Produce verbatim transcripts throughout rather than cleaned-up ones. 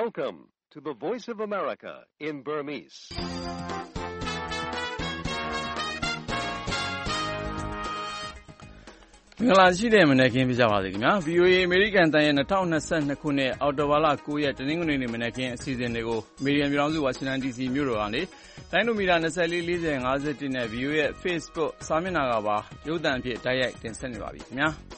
Welcome to the Voice of America in Burmese. ။မင်္ဂလာရှိတဲ့မနက်ခင်းပြကြပါစေခင်ဗျာ။ဗီအိုအေ အမေရိကန်တန်ရဲ့၂၀၂၂ခုနှစ်အောက်တိုဘာလ၉ရက်တနင်္ဂနွေနေ့မနက်ခင်းအစီအစဉ်တွေကိုအမေရိကန်ပြည်ထောင်စုဝါရှင်တန်ဒီစီမြို့တော်ကနေတိုင်းလိုမီတာ၂၄ ၄၀ ၅၁နဲ့ ဗီအိုအေရဲ့ Facebook စာမျက်နှာကပါရုပ်သံအဖြစ်တိုက်ရိုက်တင်ဆက်နေပါပြီခင်ဗျာ။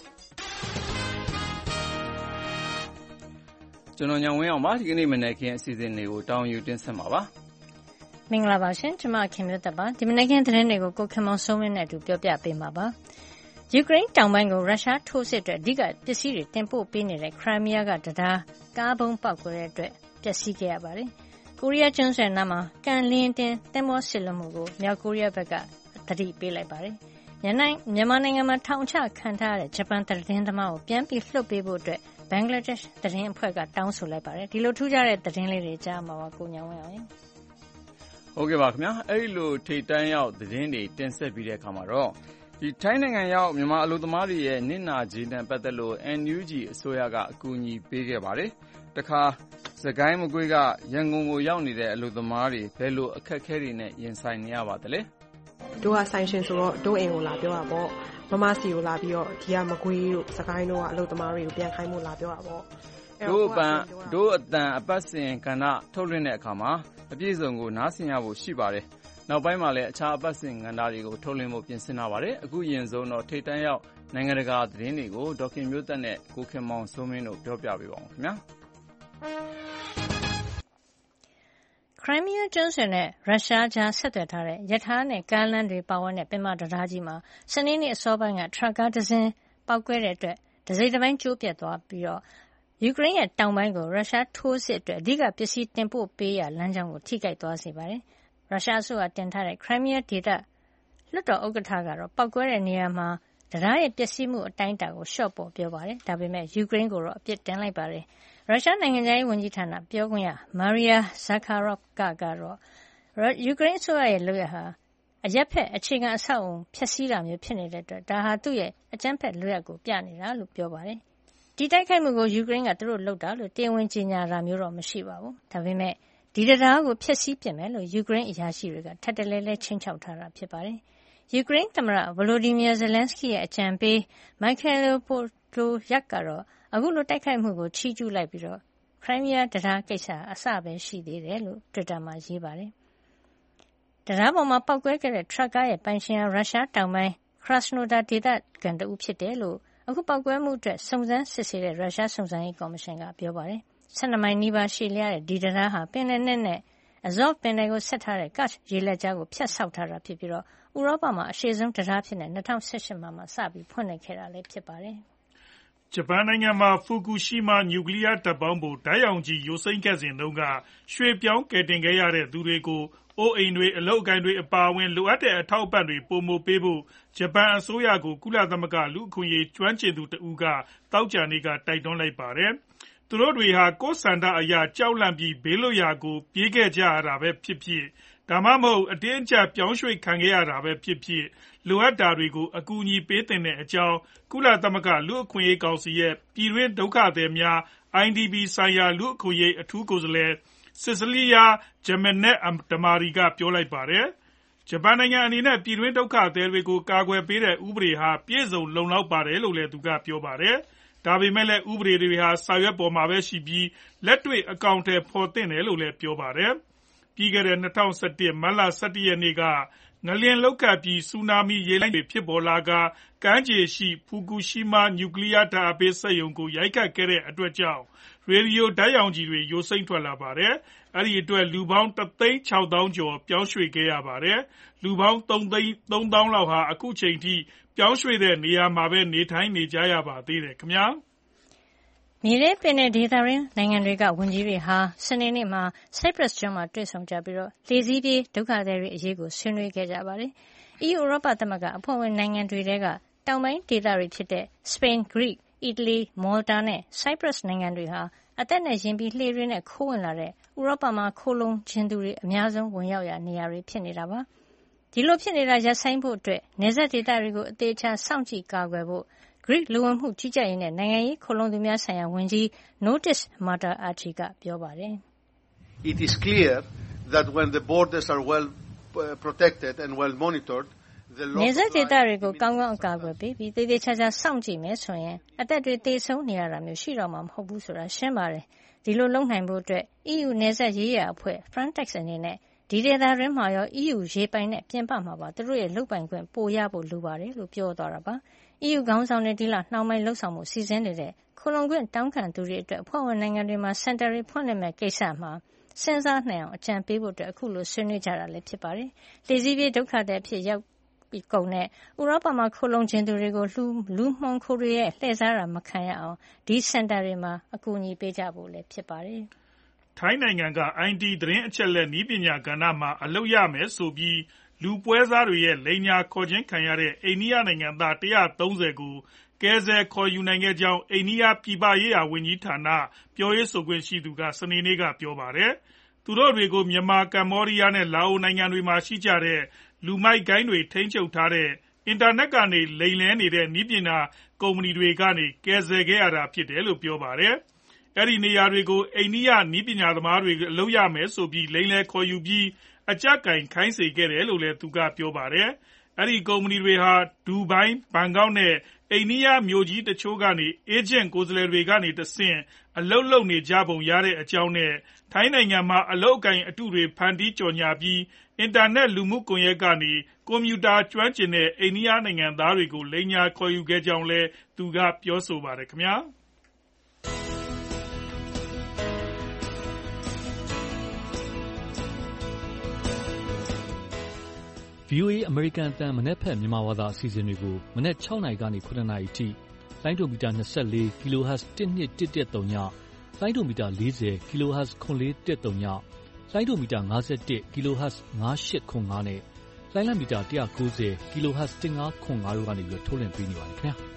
ကျွန်တော်ညောင်ဝင်းအောင်ပါဒီကနေ့မနက်ခင်းအစီအစဉ်တွေကိုတောင်းယူတင်ဆက်မှာပါ။မင်္ဂလာပါရှင်ကျွန်မခင်မျိုးသက်ပါဒီမနက်ခင်းသတင်းတွေကိုကိုခင်မောင်စိုးမင်းနဲ့အတူပြောပြပေးမှာပါ။ယူကရိန်းတောင်ပိုင်းကိုရုရှားထိုးစစ်အတွက်အဓိကပစ္စည်းတွေတင်ပို့ပေးနေတဲ့ခရိုင်းမီးယားကတံတားကားဘုံပေါက်ကွဲတဲ့အတွက်ပျက်စီးခဲ့ရပါတယ်။ကိုရီးယားကျွန်းဆွယ်နားမှာကန်လင်းတင်သင်္ဘောစစ်လို့မှုကိုမြောက်ကိုရီးယားဘက်ကသတိပေးလိုက်ပါတယ်။မြန်မာနိုင်ငံမှာထောင်ချခံထားရတဲ့ဂျပန်သတင်းသမားကိုပြန်ပြီးလွှတ်ပေးဖို့အတွက်ဘင်္ဂလားဒေ့ရှ်သတင်းအဖွဲ့ကတောင်းဆိုလိုက်ပါတယ်။ဒီလိုထူးခြားတဲ့သတင်းလေးတွေကြားမှာပါကိုညောင်ဝင်းအောင်။ဟုတ်ကဲ့ပါခင်ဗျာ။အဲ့ဒီလိုထိတ်တန်းရောက်သတင်းတွေတင်ဆက်ပြီးတဲ့အခါမှာတော့ဒီထိုင်းနိုင်ငံရောက်မြန်မာအလုပ်သမားတွေရဲ့နစ်နာကြေးနဲ့ပတ်သက်လို့ အန် ယူ ဂျီ အစိုးရကအကူအညီပေးခဲ့ပါတယ်။တခါစကိုင်းမကွေးကရန်ကုန်ကိုရောက်နေတဲ့အလုပ်သမားတွေဘယ်လိုအခက်အခဲတွေနဲ့ရင်ဆိုင်နေရပါသလဲ။တို့ကဆိုင်ရှင်ဆိုတော့တို့အိမ်ကိုလာပြောတာပေါ့။မမစီကိုလာပြီးတော့ဒီကမကွေးတို့စကိုင်းတို့ကအလုပ်သမားတွေကိုပြန်ခိုင်းဖို့လာပြောတာပေါ့။တို့အပန်တို့အတန်အပတ်စဉ်ကဏ္ဍထုတ်လွှင့်တဲ့အခါမှာအပြည့်စုံကိုနားဆင်ရဖို့ရှိပါတယ်။နောက်ပိုင်းမှာလည်းအခြားအပတ်စဉ်ကဏ္ဍတွေကိုထုတ်လွှင့်ဖို့ပြင်ဆင်ထားပါတယ်။အခုရင်ဆုံးတော့ထိပ်တန်းရောက်နိုင်ငံတကာသတင်းတွေကိုဒေါက်ခင်မျိုးသက်နဲ့ကိုခင်မောင်စိုးမင်းတို့ပြောပြပေးပါဦးခင်ဗျာ။ခရိုင်းမီးယားကျွန်းဆွယ်နဲ့ရုရှားကြားဆက်သွယ်ထားတဲ့ရထားနဲ့ကားလမ်းတွေပါဝင်တဲ့ပင်မတံတားကြီးမှာစနေနေ့အစောပိုင်းကထရပ်ကားတစ်စင်းပေါက်ကွဲတဲ့အတွက်တစိမ့်တစ်ပိုင်းကျိုးပြတ်သွားပြီးတော့ယူကရိန်းရဲ့တောင်ပိုင်းကိုရုရှားထိုးစစ်အတွက်အဓိကပစ္စည်းတင်ပို့ပေးရာလမ်းကြောင်းကိုထိခိုက်သွားစေပါတယ်။ရုရှားအစိုးရတင်ထားတဲ့ခရိုင်းမီးယားဒေသလွှတ်တော်ဥက္ကဋ္ဌကတော့ပောက်ကွဲတဲ့နေရာမှာတံတားရဲ့ပျက်စီးမှုအတိုင်းအတာကိုလျှော့ပေါ့ပြောပါတယ်။ဒါပေမဲ့ယူကရိန်းကိုတော့အပြစ်တင်လိုက်ပါတယ်။ရုရှားနိုင်ငံခြားရေးဝန်ကြီးဌာနပြောခွင့်ရမာရီယာဇာခါရော့ဗ်ကကတော့ယူကရိန်းအစိုးရရဲ့လုပ်ရပ်ဟာအရပ်ဖက်အခြေခံအဆောက်အအုံဖျက်ဆီးတာမျိုးဖြစ်နေတဲ့အတွက်ဒါဟာသူ့ရဲ့အကြမ်းဖက်လုပ်ရပ်ကိုပြနေတာလို့ပြောပါတယ်။ဒီတိုက်ခိုက်မှုကိုယူကရိန်းကသူတို့လုပ်တာလို့တရားဝင်ကြေညာတာမျိုးတော့မရှိပါဘူး။ဒါပေမဲ့ဒီတရားကိုဖျက်ဆီးပစ်မယ်လို့ယူကရိန်းအရာရှိတွေကထပ်တလဲလဲချင်းချောက်ထားတာဖြစ်ပါတယ်။ယူကရိန်းသမ္မတဗလိုဒီမီယာဇယ်လန်စကီရဲ့အကြံပေးမိုက်ခဲလိုပိုတိုရက်ကတော့အခုလိုတိုက်ခိုက်မှုကိုချီးကျူးလိုက်ပြီးတော့ခရိုင်းမီးယားတရားကိစ္စအစပဲရှိသေးတယ်လို့တွစ်တာမှာရေးပါတယ်။တရားပေါ်မှာပောက်ကွဲခဲ့တဲ့ထရပ်ကားရဲ့ပိုင်ရှင်ဟာရုရှားတောင်ပိုင်းခရတ်စနိုဒါဒေသခံတဦးဖြစ်တယ်လို့အခုပောက်ကွဲမှုအတွက်စုံစမ်းစစ်ဆေးတဲ့ရုရှားစုံစမ်းရေးကော်မရှင်ကပြောပါတယ်။ဆယ်နှစ်မိုင်နီးပါးရှည်လျားတဲ့ဒီတရားဟာပင်လယ်နက်နဲ့အဇော့ပင်လယ်ကိုဆက်ထားတဲ့ကတ်ရေလက်ကြားကိုဖျက်ဆောက်ထားတာဖြစ်ပြီးတော့ဥရောပမှာအရှည်ဆုံးတရားဖြစ်တဲ့၂၀၁၈မှာမှစပြီးဖွင့်လှစ်ခဲ့တာလည်းဖြစ်ပါတယ်။ဂျပန်နိုင်ငံမှာဖူကူရှီမာနျူကလ িয়ার တပ်ပေါင်းဖို့ဓာတ်ရောင်ခြည်ယိုစိမ့်ခဲ့စဉ်တုန်းကရွှေ့ပြောင်းကယ်တင်ခဲ့ရတဲ့သူတွေကိုအိုးအိမ်တွေအလုပ်အကိုင်တွေအပါအဝင်လိုအပ်တဲ့အထောက်အပံ့တွေပိုမိုပေးဖို့ဂျပန်အစိုးရကိုကုလသမဂ္ဂလူ့အခွင့်အရေးကျွမ်းကျင်သူတဦးကသောကြာနေ့ကတိုက်တွန်းလိုက်ပါတယ်။သူတို့တွေဟာကိုယ်ဆန္ဒအရကြောက်လန့်ပြီးဘေးလွတ်ရာကိုပြေးခဲ့ကြရတာပဲဖြစ်ဖြစ်ဒါမှမဟုတ်အတင်းအကျပ်ပြောင်းရွှေ့ခံခဲ့ရတာပဲဖြစ်ဖြစ်လိုအပ်တာတွေကိုအကူအညီပေးသင့်တဲ့အကြောင်းကုလသမဂ္ဂလူ့အခွင့်အရေးကောင်စီရဲ့ပြည်တွင်းဒုက္ခသည်များ အိုင်ဒီပီ ဆိုင်ရာလူ့အခွင့်အရေးအထူးကိုယ်စားလှယ်စစ်စလီယာဂျမနက်ဒမာရီကပြောလိုက်ပါတယ်။ဂျပန်နိုင်ငံအနေနဲ့ပြည်တွင်းဒုက္ခသည်တွေကိုကာကွယ်ပေးတဲ့ဥပဒေဟာပြည့်စုံလုံလောက်ပါတယ်လို့လည်းသူကပြောပါတယ်။ဒါပေမဲ့လည်းဥပဒေတွေဟာစာရွက်ပေါ်မှာပဲရှိပြီးလက်တွေ့အကောင်အထည်ဖော်သင့်တယ်လို့လည်းပြောပါတယ်။ပြီးခဲ့တဲ့၂၀၁၁မတ်လ၁၁ရက်နေ့ကငလျင်လှုပ်ခတ်ပြီးဆူနာမီရေလှိုင်းတွေဖြစ်ပေါ်လာကကမ်းခြေရှိဖူကူရှီမာနျူကလ িয়ার ဓာတ်အားပေးစက်ရုံကိုရိုက်ခတ်ခဲ့တဲ့အတွက်ကြောင့်ရေဒီယိုဓာတ်ရောင်ခြည်တွေယိုစိမ့်ထွက်လာပါတယ်။အဲဒီအတွက်လူပေါင်းတသိန်းခြောက်သောင်းကျော်ပြောင်းရွှေ့ခဲ့ရပါတယ်။လူပေါင်းသုံးသိန်းသုံးသောင်းလောက်ဟာအခုချိန်ထိပြောင်းရွှေ့တဲ့နေရာမှာပဲနေထိုင်နေကြရပါသေးတယ်ခင်ဗျာ။မြေထဲပင်လယ်ဒေသတွင်းနိုင်ငံတွေကဝန်ကြီးတွေဟာစနေနေ့မှာဆိုက်ပရပ်ကျွန်းမှာတွေ့ဆုံကြပြီးတော့လှေစီးပြေးဒုက္ခသည်တွေအရေးကိုဆွေးနွေးခဲ့ကြပါတယ်။ အီးယူဥရောပသမဂ္ဂအဖွဲ့ဝင်နိုင်ငံတွေထဲကတောင်ပိုင်းဒေသတွေဖြစ်တဲ့စပိန်၊ဂရိ၊အီတလီ၊မော်လတာနဲ့ဆိုက်ပရပ်နိုင်ငံတွေဟာအသက်နဲ့ရင်ပြီးလှေတွေနဲ့ခိုးဝင်လာတဲ့ဥရောပမှာခိုးလုံခြင်းသူတွေအများဆုံးဝင်ရောက်ရာနေရာတွေဖြစ်နေတာပါ။ဒီလိုဖြစ်နေတာရပ်ဆိုင်းဖို့အတွက်နယ်စပ်ဒေသတွေကိုအသေးချာစောင့်ကြည့်ကာကွယ်ဖို့ခ Greek လူဝင်မှုကြီးကြပ်ရေးနဲ့နိုင်ငံရေးခိုလှုံသူများဆိုင်ရာဝန်ကြီး Notis Matarachchi ကပြောပါတယ်။ It is clear that when the borders are well protected and well monitored, the loss နယ်စပ်ဒေသတွေကိုကောင်းကောင်းအကာအကွယ်ပေးပြီးသေသေးချာချာစောင့်ကြည့်မယ်ဆိုရင်အသက်တွေသေဆုံးနေရတာမျိုးရှိတော့မှာမဟုတ်ဘူးဆိုတာရှင်းပါတယ်။ဒီလိုလုပ်နိုင်ဖို့အတွက် E U နယ်စပ်ရေးရာအဖွဲ့ Frontex အနေနဲ့ဒီဒေသတွင်းမှာရော E U ရေပိုင်နဲ့ပြင်ပမှာပါသူတို့ရဲ့လုပ်ပိုင်ခွင့်ပိုရဖို့လိုပါတယ်လို့ပြောသွားတာပါ။ E U ခေါင်းဆောင်တွေဒီလနှောင်းပိုင်းလှုပ်ဆောင်မှုစီစဉ်နေတဲ့ခိုလှုံခွင့်တောင်းခံသူတွေအတွက်အဖွဲ့ဝင်နိုင်ငံတွေမှာစင်တာတွေဖွင့်လှစ်မဲ့ကိစ္စမှာစဉ်းစားနိုင်အောင်အကြံပေးဖို့အတွက်အခုလိုဆွေးနွေးကြတာလည်းဖြစ်ပါတယ်။လေစည်းပြေးဒုက္ခသည်အဖြစ်ရောက်ပြီးကုန်တဲ့ဥရောပမှာခိုလှုံခြင်းသူတွေကိုလူလူမှောင်ခိုတွေရဲ့လှည့်စားတာမခံရအောင်ဒီစင်တာတွေမှာအကူအညီပေးကြဖို့လည်းဖြစ်ပါတယ်။ထိုင်းနိုင်ငံက I T သတင်းအချက်အလက်နည်းပညာကဏ္ဍမှာအလုပ်ရမယ်ဆိုပြီးလူပွဲစားတွေရဲ့လိမ်ညာခေါ်ခြင်းခံရတဲ့အိန္ဒိယနိုင်ငံသားone hundred thirtyကိုကယ်ဆယ်ခေါ်ယူနိုင်ခဲ့ကြောင်းအိန္ဒိယပြည်ပရေးရာဝန်ကြီးဌာနပြောရေးဆိုခွင့်ရှိသူကစနေနေ့ကပြောပါတယ်။သူတို့တွေကိုမြန်မာကမ္ဘောဒီးယားနဲ့လာအိုနိုင်ငံတွေမှာရှိကြတဲ့လူမိုက်ဂိုဏ်းတွေထိန်းချုပ်ထားတဲ့အင်တာနက်ကနေလိမ်လည်နေတဲ့နည်းပညာကုမ္ပဏီတွေကနေကယ်ဆယ်ခဲ့ရတာဖြစ်တယ်လို့ပြောပါတယ်။အဲဒီနေရာတွေကိုအိန္ဒိယနည်းပညာသမားတွေအလုပ်ရမယ်ဆိုပြီးလိမ်လည်ခေါ်ယူပြီးအကြပ်ကိုင်ခိုင်းစေခဲ့တယ်လို့လည်းသူကပြောပါတယ်။အဲဒီကုမ္ပဏီတွေဟာဒူဘိုင်းဘန်ကောက်နဲ့အိန္ဒိယမြို့ကြီးတချို့ကနေအေဂျင့်ကိုယ်စားလှယ်တွေကနေတဆင့်အလုပ်လုပ်နေကြပုံရတဲ့အကြောင်းနဲ့ထိုင်းနိုင်ငံမှာအလုပ်အကိုင်အတုတွေဖန်တီးကြော်ညာပြီးအင်တာနက်လူမှုကွန်ရက်ကနေကွန်ပျူတာကျွမ်းကျင်တဲ့အိန္ဒိယနိုင်ငံသားတွေကိုလိမ်ညာခေါ်ယူခဲ့ကြောင်းလည်းသူကပြောဆိုပါတယ်ခင်ဗျာ။ V O A အမေရိကန်အသံမနက်ဖြန်မြန်မာဘာသာအစီအစဉ်တွေကိုမနက်၆နာရီကနေ၇နာရီအထိလိုင်းဒိုမီတာ၂၄ kHz တစ်နှစ်တစ်တစ်သုံးညလိုင်းဒိုမီတာ၄၀ kHz ခွန်လေးတစ်သုံးညလိုင်းဒိုမီတာ၅၁ kHz ၅၈ခွန်၅နဲ့လိုင်းလံမီတာ၁၉၀ kHz ၁၅ခွန်၅တို့ကနေပြီးထုတ်လွှင့်ပေးနေပါတယ်ခင်ဗျာ။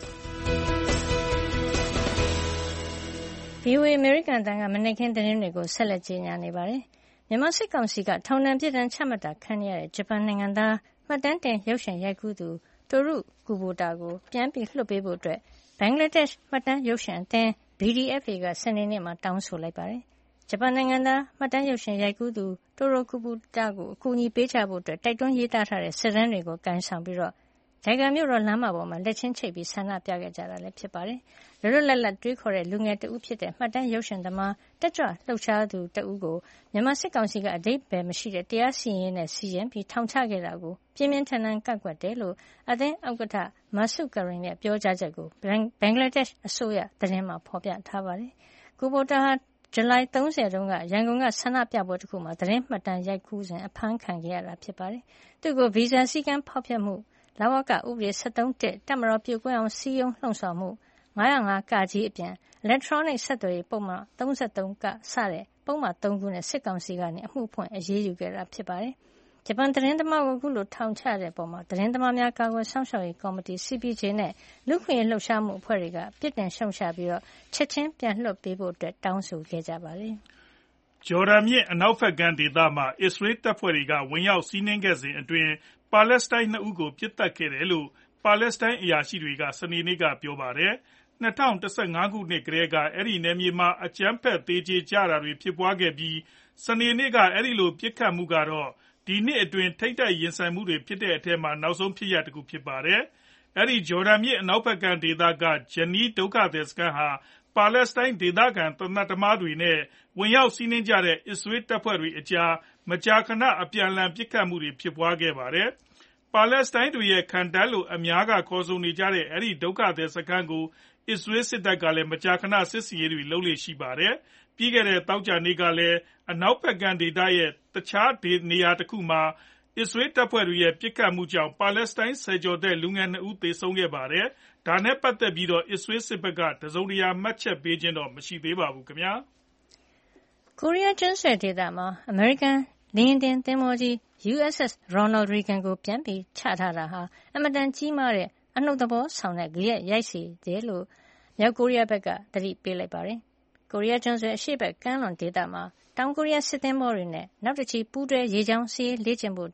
V O A အမေရိကန်အသံကမနက်ခင်းသတင်းတွေကိုဆက်လက်ကြေညာနေပါတယ်။မြန်မာစစ်ကောင်စီကထောင်ဒဏ်ပြစ်ဒဏ်ချမှတ်တာခံရတဲ့ဂျပန်နိုင်ငံသားမှတ်တမ်းတင်ရုပ်ရှင်ရိုက်ကူးသူတိုရုကူဘိုတာကိုပြန်ပြီးလွှတ်ပေးဖို့အတွက်ဘင်္ဂလားဒေ့ရှ်မှတ်တမ်းရုပ်ရှင်အသင်း B D F A ကစနေနေ့မှာတောင်းဆိုလိုက်ပါတယ်။ဂျပန်နိုင်ငံသားမှတ်တမ်းရုပ်ရှင်ရိုက်ကူးသူတိုရုကူဘိုတာကိုအကူအညီပေးကြဖို့အတွက်တိုက်တွန်းရေးသားထားတဲ့စာတမ်းတွေကိုကန်ဆောင်ပြီးတော့ဂျိုင်ဂါမြို့တော်လမ်းမပေါ်မှာလက်ချင်းချိတ်ပြီးဆန္ဒပြခဲ့ကြတာလည်းဖြစ်ပါတယ်။လွတ်လွတ်လပ်လပ်တွေးခေါ်တဲ့လူငယ်တဦးဖြစ်တဲ့မှတ်တမ်းရုပ်ရှင်သမားတက်ကြွလှုပ်ရှားသူတဦးကိုမြန်မာစစ်ကောင်စီကအဓိပ္ပာယ်မရှိတဲ့တရားစီရင်နဲ့စီရင်ပြီးထောင်ချခဲ့တာကိုပြင်းပြင်းထန်ထန်ကန့်ကွက်တယ်လို့အသင်းဥက္ကဋ္ဌမာဆုကရင်ရဲ့ပြောကြားချက်ကိုဘင်္ဂလားဒေ့ရှ်အစိုးရသတင်းမှာဖော်ပြထားပါတယ်။ကူဘိုတာဟာဇူလိုင်၃၀တုန်းကရန်ကုန်ကဆန္ဒပြပွဲတစ်ခုမှာသတင်းမှတ်တမ်းရိုက်ကူးစဉ်အဖမ်းခံခဲ့ရတာဖြစ်ပါတယ်။သူ့ကိုဗီဇာစည်းကမ်းဖောက်ဖျက်မှုလဝကဥပဒေ ၁၃ တပ်မတော်ပြိုကွဲအောင်စည်းရုံးလှုံ့ဆော်မှု၅၀၅ ကကြီးအပြင် electronic ဆက်သွယ်ရေးပုံမှန်၃၃ကစတဲ့ပုံမှန်၃ခုနဲ့စစ်ကောင်စီကနေအမှုဖွင့်အရေးယူခဲ့တာဖြစ်ပါတယ်။ဂျပန်သတင်းသမားကိုအခုလိုထောင်ချတဲ့အပေါ်မှာသတင်းသမားများကာကွယ်ဆောင်ရှောက်ရေးကော်မတီ C P J နဲ့လူခွင့်ရေးလှုပ်ရှားမှုအဖွဲ့တွေကပြစ်တင်ရှုံချပြီးတော့ချက်ချင်းပြန်လွှတ်ပေးဖို့အတွက်တောင်းဆိုခဲ့ကြပါတယ်။ဂျော်ဒန်မြစ်အနောက်ဘက်ကမ်းဒေသမှာအစ္စရေးတပ်ဖွဲ့တွေကဝင်ရောက်စီးနင်းခဲ့စဉ်အတွင်းပါလက်စတိုင်းနှစ်ဦးကိုပစ်သတ်ခဲ့တယ်လို့ပါလက်စတိုင်းအရာရှိတွေကစနေနေ့ကပြောပါတယ်။၂၀၁၅ခုနှစ်ကတည်းကအဲဒီနယ်မြေမှာအကြမ်းဖက်သေကျေကြတာတွေဖြစ်ပွားခဲ့ပြီးစနေနေ့ကအဲဒီလိုပစ်ခတ်မှုကတော့ဒီနှစ်အတွင်းထိပ်တိုက်ရင်ဆိုင်မှုတွေဖြစ်တဲ့အထက်မှာနောက်ဆုံးဖြစ်ရပ်တစ်ခုဖြစ်ပါတယ်။အဲဒီဂျော်ဒန်မြစ်အနောက်ဘက်ကမ်းဒေသကဂျနီးဒုက္ခသည်စခန်းဟာပါလက်စတိုင်းဒေသခံသေနတ်သမားတွေနဲ့ဝင်ရောက်စီးနင်းကြတဲ့အစ္စရေးတပ်ဖွဲ့တွေအကြားမကြာခဏအပြန်အလှန်ပစ်ခတ်မှုတွေဖြစ်ပွားခဲ့ပါတယ်။ပါလက်စတိုင်းတွေရဲ့ခံတပ်လို့အများကခေါ်ဆိုနေကြတဲ့အဲဒီဒုက္ခသည်စခန်းကိုအစ္စရေးစစ်တပ်ကလည်းမကြာခဏစစ်ဆင်ရေးတွေလုပ်လေ့ရှိပါတယ်။ပြီးခဲ့တဲ့သောကြာနေ့ကလည်းအနောက်ဘက်ကမ်းဒေသရဲ့တခြားနေရာတစ်ခုမှာအစ္စရေးတပ်ဖွဲ့တွေရဲ့ပစ်ခတ်မှုကြောင့်ပါလက်စတိုင်းဆယ်ကျော်သက်လူငယ်နှစ်ဦးသေဆုံးခဲ့ပါတယ်။ဒါနဲ့ပတ်သက်ပြီးတော့အစ္စရေးစစ်ဘက်ကတစုံတရာမှတ်ချက်ပေးခြင်းတော့မရှိသေးပါဘူးခင်ဗျာ။ကိုရီးယားကျွန်းဆွယ်ဒေသမှာအမေရိကန်လေယာဉ်တင်သင်္ဘောကြီး U S S Ronald Reagan ကိုပြန်ပြီးချထားတာဟာအမတန်ကြီးမားတဲ့အနှုတ်သဘောဆောင်တဲ့ဂယက်ရိုက်စေတယ်လို့မြောက်ကိုရီးယားဘက်ကသတိပေးလိုက်ပါတယ်။ကိုရီးယားကျွန်းဆွယ်အရှေ့ဘက်ကမ်းလွန်ဒေသမှာတောင်ကိုရီးယားစစ်သင်္ဘောတွေနဲ့နောက်တစ်ချီပူးတွဲရေကြောင်းစစ်ရေးလေ့ကျင့်ဖို့အတွက်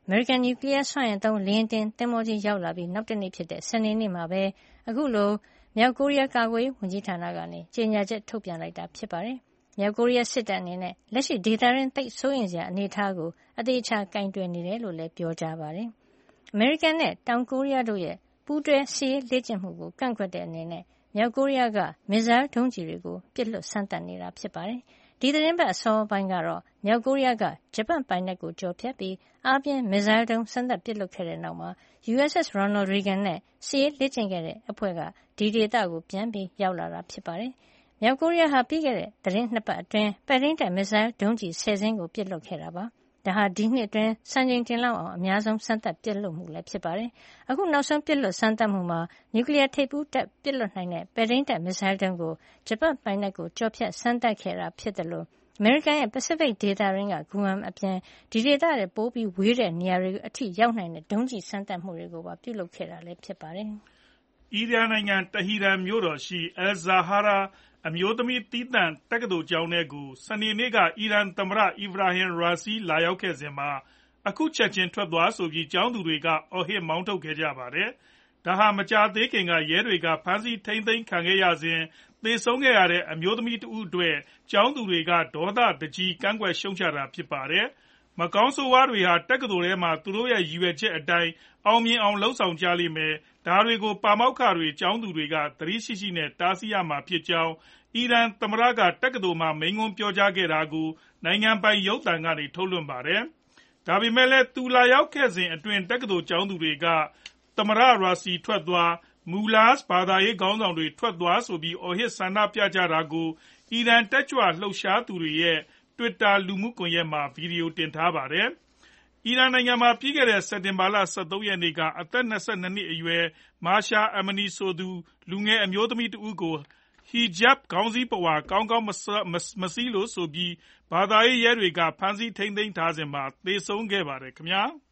အမေရိကန်နျူကလ িয়ার စွမ်းအင်သုံးလေယာဉ်တင်သင်္ဘောကြီးရောက်လာပြီးနောက်တနေ့ဖြစ်တဲ့စနေနေ့မှာပဲအခုလိုမြောက်ကိုရီးယားကာကွယ်ရေးဝန်ကြီးဌာနကနေကြေညာချက်ထုတ်ပြန်လိုက်တာဖြစ်ပါတယ်။မြောက်ကိုရီးယားစစ်တပ်အနေနဲ့လက်ရှိဒေသတွင်းသိပ်စိုးရိမ်စရာအနေအထားကိုအသေးချာကင်တွယ်နေတယ်လို့လည်းပြောကြားပါတယ်။အမေရိကန်နဲ့တောင်ကိုရီးယားတို့ရဲ့ပူးတွဲစစ်ရေးလေ့ကျင့်မှုကိုကန့်ကွက်တဲ့အနေနဲ့မြောက်ကိုရီးယားကမစ်ဇိုင်းဒုံးကျည်တွေကိုပစ်လွှတ်စမ်းသပ်နေတာဖြစ်ပါတယ်။ဒီသတင်းပတ်အစောပိုင်းကတော့မြောက်ကိုရီးယားကဂျပန်ပိုင်နက်ကိုကျော်ဖြတ်ပြီးအားပြင်းမစ်ဇိုင်းဒုံးစမ်းသပ်ပစ်လွှတ်ခဲ့တဲ့နောက်မှာ ယူအက်စ်အက်စ် Ronald Reagan နဲ့စစ်ရေးလေ့ကျင့်ခဲ့တဲ့အဖွဲ့ကဒီဒေသကိုပြန်ပြီးရောက်လာတာဖြစ်ပါတယ်။မြောက်ကိုရီးယားဟာပြီးခဲ့တဲ့သတင်းနှစ်ပတ်အတွင်းပဲ့ထိန်းတပ်မစ်ဇိုင်းဒုံးကျည်ဆယ်စင်းကိုပစ်လွှတ်ခဲ့တာပါ။ဒါဟာဒီနှစ်အတွင်းစံချိန်တင်လောက်အောင်အများဆုံးစမ်းသပ်ပစ်လွှတ်မှုလည်းဖြစ်ပါတယ်။အခုနောက်ဆုံးပစ်လွှတ်စမ်းသပ်မှုမှာနျူကလ িয়ার ထိပ်ဖူးတပ်ပစ်လွှတ်နိုင်တဲ့ပဲ့ထိန်းတပ်မစ်ဇိုင်းဒုံးကိုဂျပန်ပိုင်နက်ကိုကျော်ဖြတ်စမ်းသပ်ခဲ့တာဖြစ်တယ်လို့အမေရိကန်ရဲ့ပစိဖိတ်ဒေသရင်းကဂူအမ်အပြင်ဒီဒေသရဲ့ပိုပြီးဝေးတဲ့နေရာတွေအထိရောက်နိုင်တဲ့ဒုံးကျည်စမ်းသပ်မှုတွေကိုပါပြုလုပ်ခဲ့တာလည်းဖြစ်ပါတယ်။အီရန်နိုင်ငံတဟီရန်မြို့တော်ရှိအယ်ဇာဟာရာအမျိုးသမီးသီးသန့်တက္ကသိုလ်ကျောင်းထဲကိုစနေနေ့ကအီရန်သမ္မတအီဗရာဟင်ရာစီလာရောက်ခဲ့စဉ်မှာအခုချက်ချင်းထွက်သွားဆိုပြီးကျောင်းသူတွေကအော်ဟစ်မောင်းထုတ်ခဲ့ကြပါတယ်။ဒါဟာမကြာသေးခင်ကရဲတွေကဖမ်းဆီးထိန်းသိမ်းခံခဲ့ရစဉ်သေဆုံးခဲ့ရတဲ့အမျိုးသမီးတဦးအတွက်ကျောင်းသူတွေကဒေါသတကြီးကန့်ကွက်ရှုတ်ချတာဖြစ်ပါတယ်။မကောင်းဆိုးဝါးတွေဟာတက္ကသိုလ်ထဲမှာသူတို့ရဲ့ရည်ရွယ်ချက်အတိုင်းအောင်မြင်အောင်လုပ်ဆောင်ကြလိမ့်မယ်။ဒါတွေကိုပါမောက္ခတွေကျောင်းသူတွေကသတိရှိရှိနဲ့တားဆီးရမှာဖြစ်ကြောင်းအီရန်သမ္မတကတက္ကသိုလ်မှာမိန့်ခွန်းပြောကြားခဲ့တာကိုနိုင်ငံပိုင်ရုပ်သံကနေထုတ်လွှင့်ပါတယ်။ဒါပေမဲ့လည်းသူလာရောက်ခဲ့စဉ်အတွင်းတက္ကသိုလ်ကျောင်းသူတွေကသမ္မတရာစီထွက်သွားမူလာဘာသာရေးခေါင်းဆောင်တွေထွက်သွားဆိုပြီးအော်ဟစ်ဆန္ဒပြကြတာကိုအီရန်တက်ကြွလှုပ်ရှားသူတွေရဲ့ Twitter လူမှုကွန်ရက်မှာဗီဒီယိုတင်ထားပါတယ်။အီရန်နိုင်ငံမှာပြီးခဲ့တဲ့စက်တင်ဘာလ၁၃ရက်နေ့ကအသက်၂၂နှစ်အရွယ်မာရှာအမနီဆိုသူလူငယ်အမျိုးသမီးတဦးကိုဟီဂျပ်ခေါင်းစည်းပဝါကောင်းကောင်းမစည်းလို့ဆိုပြီးဘာသာရေးရဲတွေကဖမ်းဆီးထိန်းသိမ်းထားစဉ်မှာသေဆုံးခဲ့ပါတယ်ခင်ဗျာ။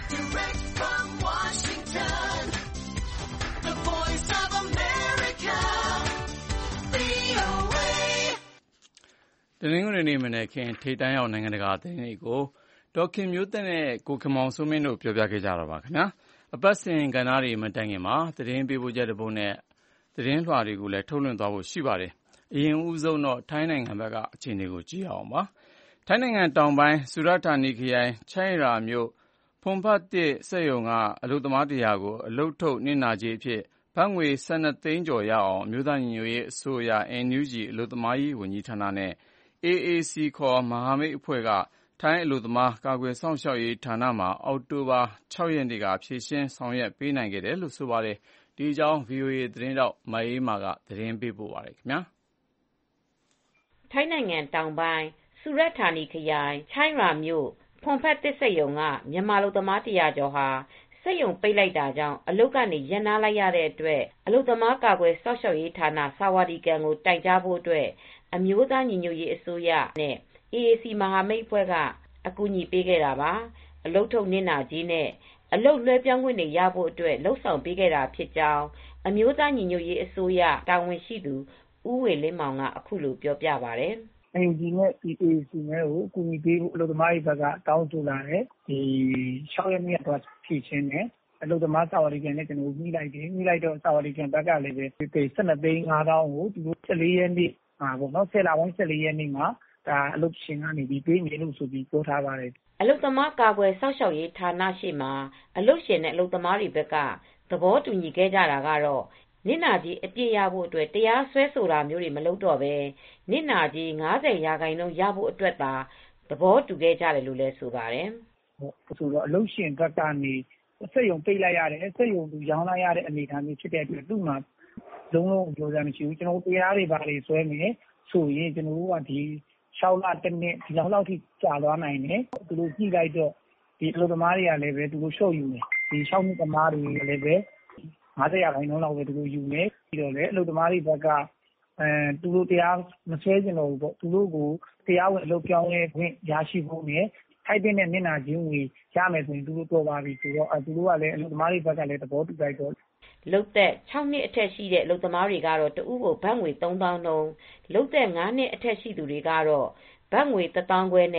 တနင်္ဂနွေနေ့မနက်ခင်းထိပ်တန်းရောက်နိုင်ငံတကာသတင်းတွေကိုဒေါ်ခင်မျိုးသက်နဲ့ကိုခင်မောင်စိုးမင်းတို့ပြောပြခဲ့ကြတာပါခင်ဗျာအပတ်စဉ်ကဏ္ဍတွေမတိုင်ခင်မှာသတင်းပေးပို့ချက်တစ်ပုဒ်နဲ့သတင်းလွှာတွေကိုလည်းထုတ်လွှင့်သွားဖို့ရှိပါတယ်အရင်ဦးဆုံးတော့ထိုင်းနိုင်ငံဘက်ကအခြေအနေကိုကြည့်အောင်ပါထိုင်းနိုင်ငံတောင်ပိုင်းဆူရတ်ဌာနီခရိုင်ချိုင်းရာမြို့ဖွန်ဖတ်တစ်စက်ရုံကအလုပ်သမားတရာကိုအလုပ်ထုတ်နစ်နာကြေးအဖြစ်ဘတ်ငွေ၁၂သိန်းကျော်ရအောင်အမျိုးသားညီညွတ်ရေးအစိုးရ အန် ယူ ဂျီ အလုပ်သမားရေးဝန်ကြီးဌာနနဲ့ အေးအေးစီ ခေါ်မဟာမိတ်အဖွဲ့ကထိုင်းအလုပ်သမားကာကွယ်စောင့်ရှောက်ရေးဌာနမှာအောက်တိုဘာ၆ရက်နေ့ကဖြေရှင်းဆောင်ရွက်ပေးနိုင်ခဲ့တယ်လို့ဆိုပါတယ်ဒီအကြောင်း ဗွီအိုအေသတင်းထောက်မအေးမာကသတင်းပေးပို့ပါတယ်ခင်ဗျာထိုင်းနိုင်ငံတောင်ပိုင်းဆူရတ်ဌာနီခရိုင်ချိုင်းရာမြို့ဖွန်ဖတ်တစ်စက်ရုံကမြန်မာအလုပ်သမားတရာကျော်ဟာစက်ရုံပိတ်လိုက်တာကြောင့်အလုပ်ကနေရပ်နားလိုက်ရတဲ့အတွက်အလုပ်သမားကာကွယ်စောင့်ရှောက်ရေးဌာနဆာဝါဒီကန်ကိုတိုင်ကြားဖို့အတွက်အမျိုးသားညီညွတ်ရေးအစိုးရနဲ့ အေးအေးစီ မဟာမိတ်အဖွဲ့ကအကူအညီပေးခဲ့တာပါအလုပ်ထုတ်နစ်နာကြေးနဲ့အလုပ်လွှဲပြောင်းခွင့်တွေရဖို့အတွက်လှုံ့ဆော်ပေးခဲ့တာဖြစ်ကြောင်းအမျိုးသားညီညွတ်ရေးအစိုးရတာဝန်ရှိသူဦးဝေလင်းမောင်ကအခုလိုပြောပြပါတယ်။ အန် ယူ ဂျီ နဲ့ အေးအေးစီ နဲ့ကိုအကူအညီပေးဖို့အလုပ်သမားတွေဘက်ကတောင်းဆိုလာတယ်။ဒီ၆ရက်နေ့ကဖြေရှင်းတယ်။အလုပ်သမားဆာဝါဒီကန်နဲ့ကျနော်တို့ညှိလိုက်တယ်။ညှိလိုက်တော့ဆာဝါဒီကန်ဘက်ကလည်းပဲ၁၂သိန်း၅သောင်းကိုသူတို့၁၄ရက်နေ့မှာပေါ့နော်။၁၀လပိုင်း၁၄ရက်နေ့မှာဒါအလုပ်ရှင်ကနေပြီးပေးမယ်လို့ဆိုပြီးပြောထားပါတယ်။အလုပ်သမားကာကွယ်စောင့်ရှောက်ရေးဌာနရှေ့မှာအလုပ်ရှင်နဲ့အလုပ်သမားတွေဘက်ကသဘောတူညီခဲ့ကြတာကတော့နစ်နာကြေးအပြည့်ရဖို့အတွက်တရားစွဲဆိုတာမျိုးတွေမလုပ်တော့ပဲနစ်နာကြေး၅၀ရာခိုင်နှုန်းရဖို့အတွက်သာသဘောတူခဲ့ကြတယ်လို့လည်းဆိုပါတယ်။ဆိုတော့အလုပ်ရှင်ဘက်ကနေစက်ရုံပိတ်လိုက်ရတယ်စက်ရုံသူရောင်းလိုက်ရတဲ့အနေအထားမျိုးဖြစ်တဲ့အတွက်သူ့မှာလုံးလုံးပြောစရာမရှိဘူးကျွန်တော်တို့တရားတွေဘာတွေဆွဲမယ်ဆိုရင်ကျွန်တော်တို့ကဒီ၆လတစ်နှစ်ဒီလောက်လောက်ထိကြာသွားနိုင်တယ်သူတို့ကြည့်လိုက်တော့ဒီအလုပ်သမားတွေကလည်းပဲသူတို့လျှော့ယူတယ်ဒီ၆နှစ်သမားတွေလည်းပဲ၅၀ရာခိုင်နှုန်းလောက်ပဲသူတို့ယူနေပြီးတော့လည်းအလုပ်သမားတွေဘက်ကအဲသူတို့တရားမဆွဲကျင်တော့ဘူးပေါ့သူတို့ကိုတရားဝင်အလုပ်ပြောင်းလဲခွင့်ရရှိဖို့နဲ့ထိုက်တဲ့နစ်နာခြင်းတွေရမယ်ဆိုရင်သူတို့တော်ပါပြီဆိုတော့သူတို့ကလည်းအလုပ်သမားတွေဘက်ကလည်းသဘောတူလိုက်တော့လုပ်သက်၆နှစ်အထက်ရှိတဲ့အလုပ်သမားတွေကတော့တဦးကိုဘတ်ငွေသုံးသောင်းနှုန်းလုပ်သက်၅နှစ်အထက်ရှိသူတွေကတော့ဘတ်ငွေတစ်သောင်းခွဲနဲ့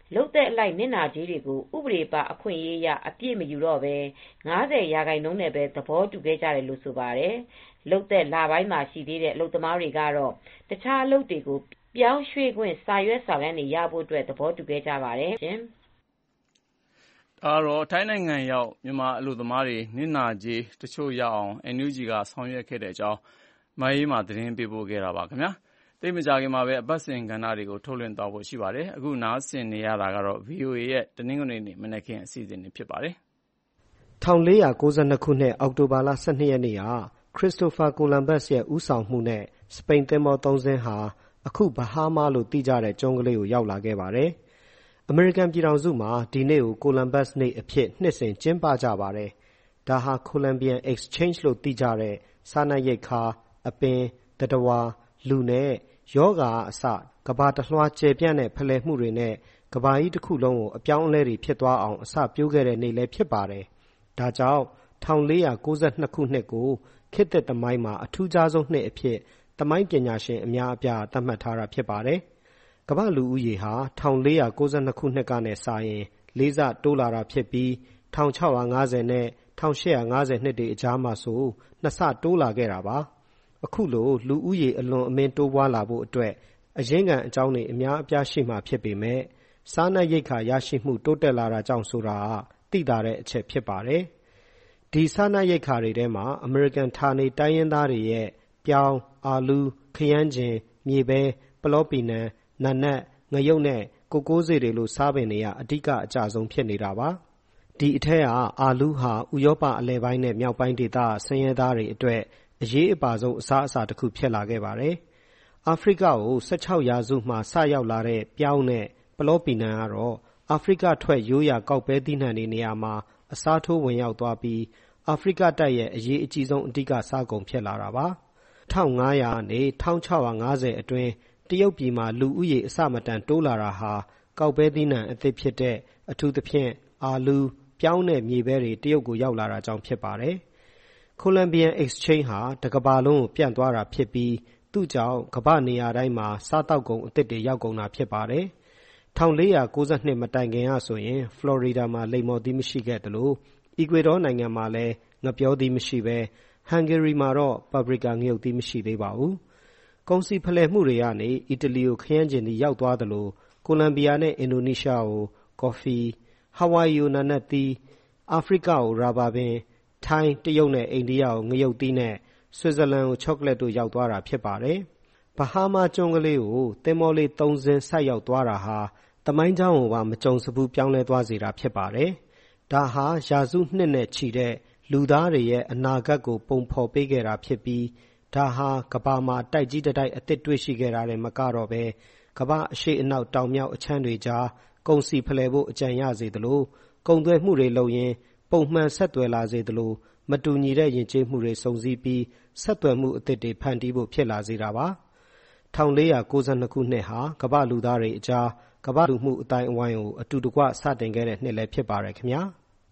လုတ်သက်အလိုက်နစ်နာကြေးတွေကိုဥပဒေပါအခွင့်အရေးအရအပြည့်မယူတော့ဘဲ၅၀ရာခိုင်နှုန်းနဲ့ပဲသဘောတူခဲ့ကြတယ်လို့ဆိုပါတယ်။လုတ်သက်လပိုင်းမှာရှိသေးတဲ့အလုပ်သမားတွေကတော့တခြားအလုပ်တွေကိုပြောင်းရွှေ့ခွင့်စာရွက်စာတမ်းတွေရဖို့အတွက်သဘောတူခဲ့ကြပါတယ်ရှင်။ဒါတော့ထိုင်းနိုင်ငံရောက်မြန်မာအလုပ်သမားတွေနစ်နာကြေးတချို့ရအောင် အန်ယူဂျီ ကဆောင်ရွက်ခဲ့တဲ့အကြောင်းမအေးမာသတင်းပေးပို့ခဲ့တာပါခင်ဗျာ။သိမကြခင်မှာပဲအပတ်စဉ်ကဏ္ဍတွေကိုထုတ်လွှင့်သွားဖို့ရှိပါတယ်။အခုနားဆင်နေရတာကတော့ ဗွီအိုအေ ရဲ့တနင်္ဂနွေနေ့မနက်ခင်းအစီအစဉ်တွေဖြစ်ပါတယ်။၁၄၉၂ခုနှစ်အောက်တိုဘာလ၁၂ရက်နေ့ကခရစ္စတိုဖာကိုလံဘတ်ရဲ့ဦးဆောင်မှုနဲ့စပိန်သင်္ဘောသုံးစင်းဟာအခုဘဟားမားလို့သိကြတဲ့ကျွန်းကလေးကိုရောက်လာခဲ့ပါတယ်။အမေရိကန်ပြည်ထောင်စုမှာဒီနေ့ကိုကိုလံဘတ်နေ့အဖြစ်နှစ်စဉ်ကျင်းပကြပါတယ်။ဒါဟာ Columbian Exchange လို့သိကြတဲ့စားနပ်ရိက္ခာအပင်သတ္တဝါလူနဲ့ယောဂါအစကဘာတလွှားကျယ်ပြန့်တဲ့ဖလှယ်မှုတွေနဲ့ကဘာကြီးတစ်ခုလုံးကိုအပြောင်းအလဲတွေဖြစ်သွားအောင်အစပျိုးခဲ့တဲ့နေ့လည်းဖြစ်ပါတယ်။ဒါကြောင့်၁၄၉၂ခုနှစ်ကိုခေတ်သစ်သမိုင်းမှာအထူးခြားဆုံးနှစ်အဖြစ်သမိုင်းပညာရှင်အများအပြားသတ်မှတ်ထားတာဖြစ်ပါတယ်။ကမ္ဘာလူဦးရေဟာ၁၄၉၂ခုနှစ်ကနေစရင်လေးဆတိုးလာတာဖြစ်ပြီး၁၆၅၀နဲ့၁၈၅၀နှစ်တွေအကြားမှာဆိုနှစ်ဆတိုးလာခဲ့တာပါ။အခုလိုလူဦးရေအလွန်အမင်းတိုးပွားလာဖို့အတွက်အရင်းခံအကြောင်းတွေအများအပြားရှိမှဖြစ်ပေမဲ့စားနပ်ရိက္ခာရရှိမှုတိုးတက်လာတာကြောင့်ဆိုတာကသိသာတဲ့အချက်ဖြစ်ပါတယ်။ဒီစားနပ်ရိက္ခာတွေထဲမှာအမေရိကန်ဌာနေတိုင်းရင်းသားတွေရဲ့ပြောင်းအာလူးခရမ်းကျင်မြေပဲပလောပီနံနတ်နတ်ငရုတ်နဲ့ကိုကိုးစေ့တွေလိုစားပင်တွေကအဓိကအကျဆုံးဖြစ်နေတာပါ။ဒီအထက်ကအာလူးဟာဥရောပအလယ်ပိုင်းနဲ့မြောက်ပိုင်းဒေသဆင်းရဲသားတွေအတွက်အရေးအပါဆုံးအစားအစာတစ်ခုဖြစ်လာခဲ့ပါတယ်။အာဖရိကကို၁၆ရာစုမှစရောက်လာတဲ့ပြောင်းနဲ့ပလောပီနံကတော့အာဖရိကထွက်ရိုးရာကောက်ပဲသီးနှံတွေနေရာမှာအစားထိုးဝင်ရောက်သွားပြီးအာဖရိကတိုက်ရဲ့အရေးအကြီးဆုံးအဓိကစားကုန်ဖြစ်လာတာပါ။၁၅၀၀ကနေ၁၆၅၀အတွင်းတရုတ်ပြည်မှာလူဦးရေအဆမတန်တိုးလာတာဟာကောက်ပဲသီးနှံအသစ်ဖြစ်တဲ့အထူးသဖြင့်အာလူးပြောင်းတဲ့မြေပဲတွေတရုတ်ကိုရောက်လာတာကြောင့်ဖြစ်ပါတယ်။ Columbian Exchange ဟာတကမ္ဘာလုံးကိုပြန့်သွားတာဖြစ်ပြီးသူ့ကြောင့်ကမ္ဘာနေရာတိုင်းမှာစားတောက်ကုန်အသစ်တွေရောက်ကုန်တာဖြစ်ပါတယ်။၁၄၉၂မတိုင်ခင်ကဆိုရင်ဖလော်ရီဒါမှာလိမ္မော်သီးမရှိခဲ့သလိုအီကွေဒေါနိုင်ငံမှာလည်းငပြောသီးမရှိပဲဟန်ဂေရီမှာတော့ပါပရီကာငရုတ်သီးမရှိသေးပါဘူး။ကုန်စည်ဖလှယ်မှုတွေကနေအီတလီကိုခရမ်းကျင်သီးရောက်သွားသလိုကိုလံဘီယာနဲ့အင်ဒိုနီးရှားကိုကော်ဖီဟာဝိုင်ယိုနာနတ်သီးအာဖရိကကိုရာဘာပင်ထိုင်းတရုတ်နဲ့အိန္ဒိယကိုငရုတ်သီးနဲ့ဆွစ်ဇာလန်ကိုချောကလက်တို့ရောက်သွားတာဖြစ်ပါတယ်။ဘဟားမားကျွန်းကလေးကိုသင်္ဘောလေးသုံးစင်းဆိုက်ရောက်သွားတာဟာသမိုင်းကြောင်းကိုပါမကြုံစဘူးပြောင်းလဲသွားစေတာဖြစ်ပါတယ်။ဒါဟာရာစုနှစ်နဲ့ချီတဲ့လူသားတွေရဲ့အနာဂတ်ကိုပုံဖော်ပေးခဲ့တာဖြစ်ပြီးဒါဟာကမ္ဘာမှာတိုက်ကြီးတိုက်အသစ်တွေ့ရှိခဲ့တာလည်းမကတော့ပဲကမ္ဘာအရှိအနောက်တောင်မြောက်အချမ်းတွေကြားကုန်စည်ဖလှယ်ဖို့အကြံရစေသလိုကုန်သွယ်မှုတွေလုပ်ရင်းပုံမှန်ဆက်သွယ်လာစေသလိုမတူညီတဲ့ယဉ်ကျေးမှုတွေစုံစည်းပြီးဆက်သွယ်မှုအသစ်တွေဖန်တီးဖို့ဖြစ်လာစေတာပါ။၁၄၉၂ခုနှစ်ဟာကမ္ဘာလူသားတွေအကြားကမ္ဘာလူမှုအတိုင်းအဝိုင်းကိုအတူတကွစတင်ခဲ့တဲ့နှစ်လည်းဖြစ်ပါတယ်ခင်ဗျာ။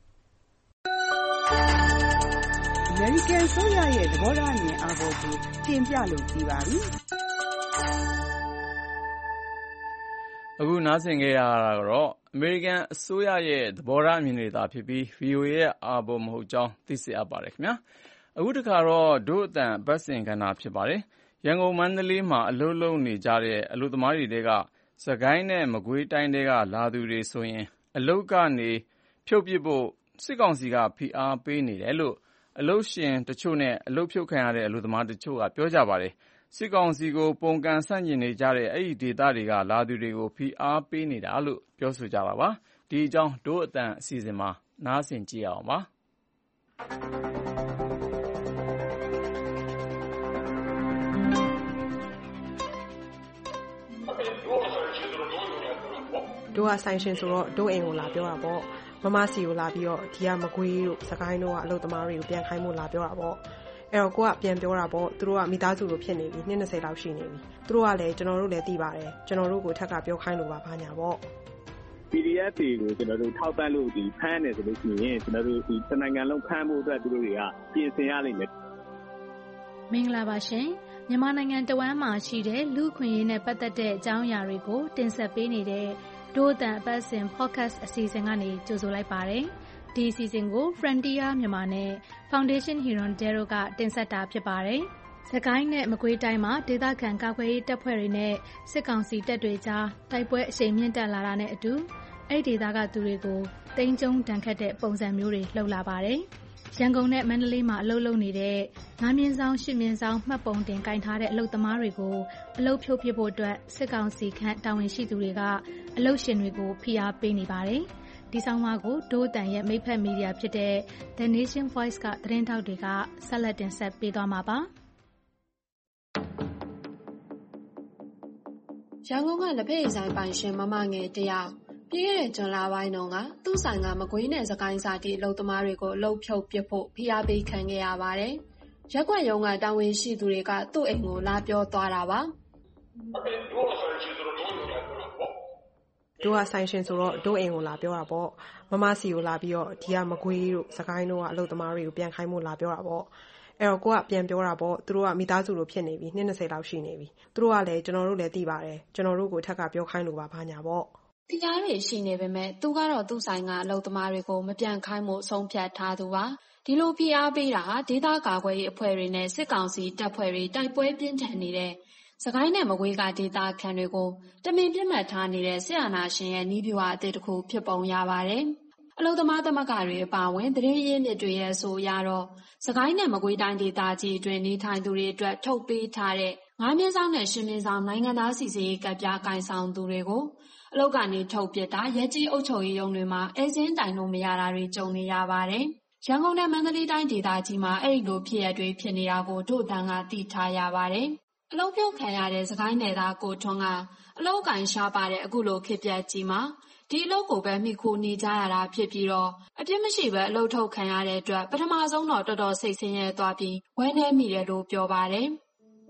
အမေရိကန်ဆိုရရဲ့သဘောထားအမြင်အာဘော်ကိုတင်ပြလို့ပြီးပါပြီ။အခုနားဆင်ကြရတာကတော့အမေရိကန်အစိုးရရဲ့သဘောထားအမြင်တွေသာဖြစ်ပြီး ဗွီအိုအေ ရဲ့အာဘော်မဟုတ်ကြောင်းသိစေအပ်ပါတယ်ခင်ဗျာ။အခုတခါတော့ဒုအတန်အပတ်စဉ်ကဏ္ဍဖြစ်ပါတယ်။ရန်ကုန်မန္တလေးမှာအလုပ်လုပ်နေကြတဲ့အလုပ်သမားတွေတဲကစကိုင်းနဲ့မကွေးတိုင်းတဲကလာသူတွေဆိုရင်အလုပ်ကနေဖြုတ်ပစ်ဖို့စစ်ကောင်စီကဖိအားပေးနေတယ်လို့အလုပ်ရှင်တချို့နဲ့အလုပ်ဖြုတ်ခံရတဲ့အလုပ်သမားတချို့ကပြောကြပါတယ်။စစ်ကောင်စီကိုပုံကန်ဆန့်ကျင်နေကြတဲ့အဲ့ဒီဒေသတွေကလာသူတွေကိုဖိအားပေးနေတာလို့ပြောဆိုကြတာပါ။ဒီအကြောင်းဒုအတန်အစီအစဉ်မှာနားဆင်ကြည့်အောင်ပါ။တို့ကဆိုင်ရှင်ဆိုတော့တို့အိမ်ကိုလာပြောတာပေါ့မမစီကိုလာပြီးတော့ဒီကမကွေးတို့စကိုင်းတို့ကအလုပ်သမားတွေကိုပြန်ခိုင်းဖို့လာပြောတာပေါ့အဲ့တော့ကိုကပြန်ပြောတာပေါ့သူတို့ကမိသားစုလိုဖြစ်နေပြီနှစ်၂၀လောက်ရှိနေပြီသူတို့ကလည်းကျွန်တော်တို့လည်းသိပါတယ်ကျွန်တော်တို့ကိုထက်ကပြောခိုင်းလို့ပါဘာညာပေါ့ပီ ဒီ အက်ဖ် တွေကိုကျွန်တော်တို့ထောက်ပံ့လို့ဒီဖမ်းတယ်ဆိုလို့ရှိရင်ကျွန်တော်တို့ဒီတနိုင်ငံလုံးဖမ်းဖို့အတွက်သူတို့တွေကပြင်ဆင်ရလိမ့်မယ်မင်္ဂလာပါရှင်မြန်မာနိုင်ငံတဝမ်းမှာရှိတဲ့လူခွင့်ရေးနဲ့ပတ်သက်တဲ့အကြောင်းအရာတွေကိုတင်ဆက်ပေးနေတဲ့ဒို့အတန်အပတ်စဉ် podcast အစီအစဉ်ကနေကြိုဆိုလိုက်ပါတယ်။ဒီအစီအစဉ်ကို Frontier မြန်မာနဲ့ Foundation Hirondelle ကတင်ဆက်တာဖြစ်ပါတယ်။စကိုင်းနဲ့မကွေးတိုင်းမှာဒေသခံကာကွယ်ရေးတပ်ဖွဲ့တွေနဲ့စစ်ကောင်စီတပ်တွေကြားတိုက်ပွဲအရှိန်မြင့်တက်လာတာနဲ့အတူအဲ့ဒီဒေသကသူတွေကိုတိမ်းကျုံတန်ခတ်တဲ့ပုံစံမျိုးတွေလှုပ်လာပါတယ်။ရန်ကုန်နဲ့မန္တလေးမှာအလုပ်လုပ်နေတဲ့ငါးမြင်းဆောင်ရှစ်မြင်းဆောင်မှတ်ပုံတင်ကင်ထားတဲ့အလုပ်သမားတွေကိုအလုပ်ဖြုတ်ပစ်ဖို့အတွက်စစ်ကောင်စီခန့်တာဝန်ရှိသူတွေကအလုပ်ရှင်တွေကိုဖိအားပေးနေပါတယ်။ဒီဆောင်မကိုဒို့အတန်ရဲ့မိတ်ဖက်မီဒီယာဖြစ်တဲ့ The Nation Voice ကသတင်းထောက်တွေကဆက်လက်တင်ဆက်ပေးသွားမှာပါ။ရန်ကုန်ကလက်ဖက်ရည်ဆိုင်ပိုင်ရှင်မမငယ်တယောက်ပြီးခဲ့တဲ့ဇွန်လပိုင်းတုန်းကသူ့ဆိုင်ကမကွေးနဲ့စကိုင်းစာတီအလုပ်သမားတွေကိုအလုပ်ဖြုတ်ပစ်ဖို့ဖိအားပေးခံခဲ့ရပါတယ်။ရက်ွက်ရုံကတာဝန်ရှိသူတွေကသူ့အိမ်ကိုလာပြောသွားတာပါ။တို့ကဆိုင်ရှင်ဆိုတော့တို့အိမ်ကိုလာပြောတာပေါ့။မမစီကိုလာပြီးတော့ဒီကမကွေးတို့စကိုင်းတို့ကအလုပ်သမားတွေကိုပြန်ခိုင်းဖို့လာပြောတာပေါ့။အဲ့တော့ကိုကပြန်ပြောတာပေါ့သူတို့ကမိသားစုလိုဖြစ်နေပြီနှစ်နှစ်လောက်ရှိနေပြီသူတို့ကလည်းကျွန်တော်တို့လည်းသိပါတယ်ကျွန်တော်တို့ကိုထက်ကပြောခိုင်းလို့ပါဘာညာပေါ့တရားတွေရှိနေပေမဲ့သူကတော့သူ့ဆိုင်ကအလုပ်သမားတွေကိုမပြန်ခိုင်းမှုအဆုံးဖြတ်ထားသူပါဒီလိုဖိအားပေးတာဟာဒေသကာကွယ်ရေးအဖွဲ့တွေနဲ့စစ်ကောင်စီတပ်ဖွဲ့တွေတိုက်ပွဲပြင်းထန်နေတဲ့စကိုင်းနဲ့မကွေးကဒေသခံတွေကိုတမင်ပြစ်မှတ်ထားနေတဲ့စစ်အာဏာရှင်ရဲ့နီးပြွာအသစ်တစ်ခုဖြစ်ပုံရပါတယ်အလုံသမားသမဂ္ဂတွေအပါအဝင်သတင်းရင်းမြစ်တွေရဲ့ဆိုရတော့စကိုင်းနဲ့မကွေးတိုင်းဒေသကြီးအတွင်းနေထိုင်သူတွေအတွက်ထုတ်ပေးထားတဲ့ငါးမြင်းဆောင်နဲ့ရှစ်မြင်းဆောင်နိုင်ငံသားစီစီရေးကပ်ပြားကင်ဆောင်သူတွေကိုအလောက်ကနေထုတ်ပစ်တာရဲကြီးအုပ်ချုပ်ရေးရုံးတွေမှာအဲစင်းတိုင်လို့မရတာတွေကြုံနေရပါတယ်။ရန်ကုန်နဲ့မန္တလေးတိုင်းဒေသကြီးမှာအဲ့ဒီလိုဖြစ်ရတွေဖြစ်နေတာကိုတို့တန်းကသိထားရပါတယ်။အလောက်ပြုတ်ခံရတဲ့စကိုင်းနယ်သားကိုထွန်းကအလောက်ကင်ရှားပါတဲ့အခုလိုခေပြက်ကြီးမှာဒီအလုပ်ကိုပဲမိခိုနေကြရတာဖြစ်ပြီးတော့အပြစ်မရှိပဲအလုပ်ထုတ်ခံရတဲ့အတွက်ပထမဆုံးတော့တော်တော်စိတ်ဆင်းရဲသွားပြီးဝမ်းနည်းမိတယ်လို့ပြောပါတယ်။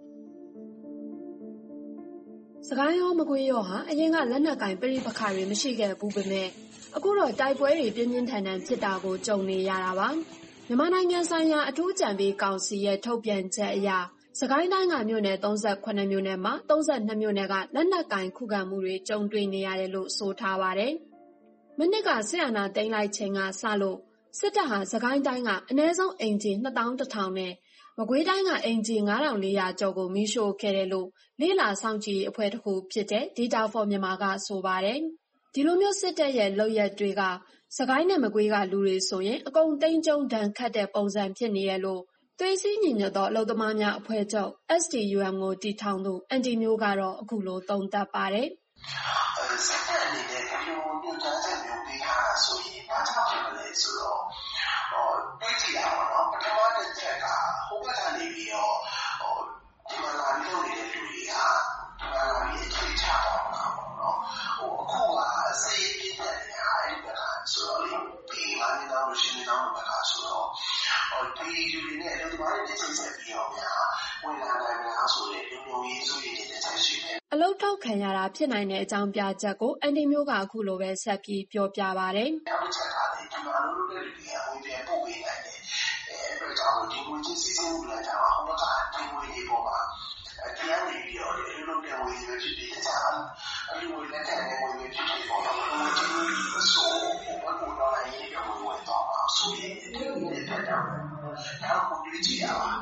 စကိုင်းရောမကွေးရောဟာအရင်ကလက်နက်ကင်ပရိပခါတွေမရှိခဲ့ဘူးပေမဲ့အခုတော့တိုက်ပွဲတွေပြင်းပြင်းထန်ထန်ဖြစ်တာကိုကြုံနေရတာပါ။မြန်မာနိုင်ငံဆိုင်ရာအထူးကြံပေးကောင်စီရဲ့ထုတ်ပြန်ချက်အရစကိုင်းတိုင်းကမြို့နယ်သုံးဆယ့်ခုနှစ်မြို့နယ်မှာသုံးဆယ့်နှစ်မြို့နယ်ကလက်နက်ကင်ခုခံမှုတွေကြုံတွေ့နေရတယ်လို့ဆိုထားပါတယ်။မနစ်ကစစ်အာဏာသိမ်းလိုက်ချိန်ကစလို့စစ်တပ်ဟာစကိုင်းတိုင်းကအနည်းဆုံးအင်ဂျီနှစ်သောင်းတစ်ထောင်နဲ့မကွေးတိုင်းကအင်ဂျီငါးထောင်လေးရာကျော်ကိုမီးရှို့ခဲ့တယ်လို့လေ့လာစောင့်ကြည့်အဖွဲ့တစ်ခုဖြစ်တဲ့ Data for Myanmar ကဆိုပါတယ်။ဒီလိုမျိုးစစ်တပ်ရဲ့လုပ်ရက်တွေကစကိုင်းနဲ့မကွေးကလူတွေဆိုရင်အကုန်သိမ်းကျုံဒဏ်ခတ်တဲ့ပုံစံဖြစ်နေရလို့သွေးစည်းညီညွတ်သောအလုပ်သမားများအဖွဲ့ချုပ် S T U M ကိုတည်ထောင်သူအန်တီမျိုးကတော့အခုလိုသုံးသပ်ပါတယ်။စစ်တပ်အနေနဲ့ဒီလိုညွှန်ကြားချက်မျိုးပေးထားတာဆိုရင်ဘာကြောင့်ဖြစ်မလဲဆိုတော့ဟောတွေးကြည့်ရအောင်နော်ပထမတစ်ချက်ကဟိုဘက်ကနေပြီးတော့ဟိုဒီမှာလာပြီးလုပ်နေတဲ့လူတွေကဒီမှာလာပြီးအခြေချတော့မှာပေါ့နော်ဟိုအခုကစိတ်ပြည့်တဲ့နေရာအဲ့ဒီကဆိုတော့လေဒီမှာနေတော့ရှင်နေတော့ဘက်ကဆိုတော့ဟိုဒီလူတွေနဲ့ဒီမှာနေချိတ်ဆက်ပြီးတော့များဝင်လာတယ်များဆိုရင်လူမျိုးရေးဆိုရင်တစ်ချက်ရှိတယ်အလုတ်ထောက်ခံရတာဖြစ်နိုင်တဲ့အကြောင်းပြချက်ကိုအန်တီမျိုးကအခုလိုပဲဆက်ပြီးပြောပြပါတယ်။နောက်တစ်ချက်ကလည်းဒီမှာလူတွေတွေကဝင်ပြန်ပို့ပေးနိုင်တယ်။အဲဒါကြောင့်ဒီကိုချင်းစီစဉ်မှုလည်းကြောင့်ဟိုကဒီကိုဒီပေါ်မှာတရားနေပြီးတော့လူလူပြန်ဝင်ရဖြစ်တဲ့ကြောင့်အလူဝင်လက်ထက်နဲ့ဝင်ရဖြစ်တဲ့ပေါ်တော့ဒီလိုဆိုဘယ်လိုတော့လည်းရေကဝင်ဝင်တော့ဆိုရင်ဒီနေ့တက်တော့နောက်ကိုကြည့်ကြရပါ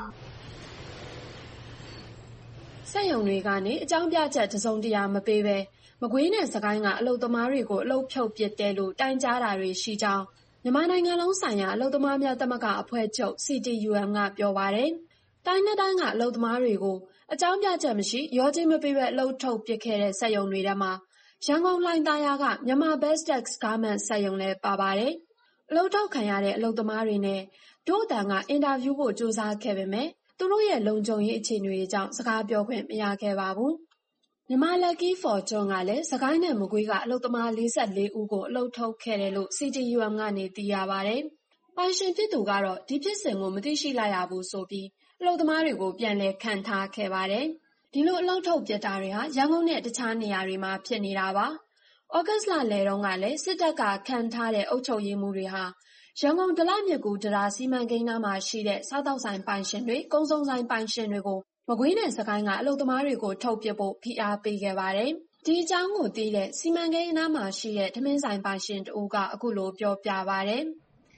စက်ရုံတွေကနေအကြောင်းပြချက်တစုံတရာမပေးဘဲမကွေးနဲ့စကိုင်းကအလုပ်သမားတွေကိုအလုပ်ဖြုတ်ပစ်တယ်လို့တိုင်ကြားတာတွေရှိကြောင်းမြန်မာနိုင်ငံလုံးဆိုင်ရာအလုပ်သမားများသမဂ္ဂအဖွဲ့ချုပ် C T U M ကပြောပါတယ်။တိုင်းနဲ့တိုင်းကအလုပ်သမားတွေကိုအကြောင်းပြချက်မရှိရောချင်းမပေးဘဲအလုပ်ထုတ်ပစ်ခဲ့တဲ့စက်ရုံတွေထဲမှာရန်ကုန်လှိုင်သာယာကမြန်မာ Bestex Garment စက်ရုံလည်းပါပါတယ်။အလုပ်ထုတ်ခံရတဲ့အလုပ်သမားတွေနဲ့တို့အတန်ကအင်တာဗျူးဖို့စူးစမ်းခဲ့ပေမဲ့သူတို့ရဲ့လုံခြုံရေးအခြေအနေတွေကြောင့်စကားပြောခွင့်မရခဲ့ပါဘူး။မြန်မာ Lucky Fortune ကလည်းစကိုင်းနဲ့မကွေးကအလုပ်သမားလေးဆယ့်လေးဦးကိုအလုပ်ထုတ်ခဲ့တယ်လို့ C T U M ကနေသိရပါတယ်။ပိုင်ရှင်ဖြစ်သူကတော့ဒီဖြစ်စဉ်ကိုမသိရှိလိုက်ရဘူးဆိုပြီးအလုပ်သမားတွေကိုပြန်လည်ခံထားခဲ့ပါတယ်။ဒီလိုအလုပ်ထုတ်ပစ်တာတွေဟာရန်ကုန်နဲ့တခြားနေရာတွေမှာဖြစ်နေတာပါ။ဩဂတ်စ်လလယ်တုန်းကလည်းစစ်တပ်ကခံထားတဲ့အုပ်ချုပ်ရေးမှုတွေဟာရန်ကုန်ဒလမြစ်ကူတရာစီမံကိန်းနားမှာရှိတဲ့စားတောက်ဆိုင်ပိုင်ရှင်တွေ၊ကုန်စုံဆိုင်ပိုင်ရှင်တွေကိုမကွေးနဲ့စကိုင်းကအလုပ်သမားတွေကိုထုတ်ပစ်ဖို့ဖိအားပေးခဲ့ပါတယ်ဒီအကြောင်းကိုသိတဲ့စီမံကိန်းအနားမှာရှိတဲ့ထမင်းဆိုင်ပိုင်ရှင်တဦးကအခုလိုပြောပြပါတယ်။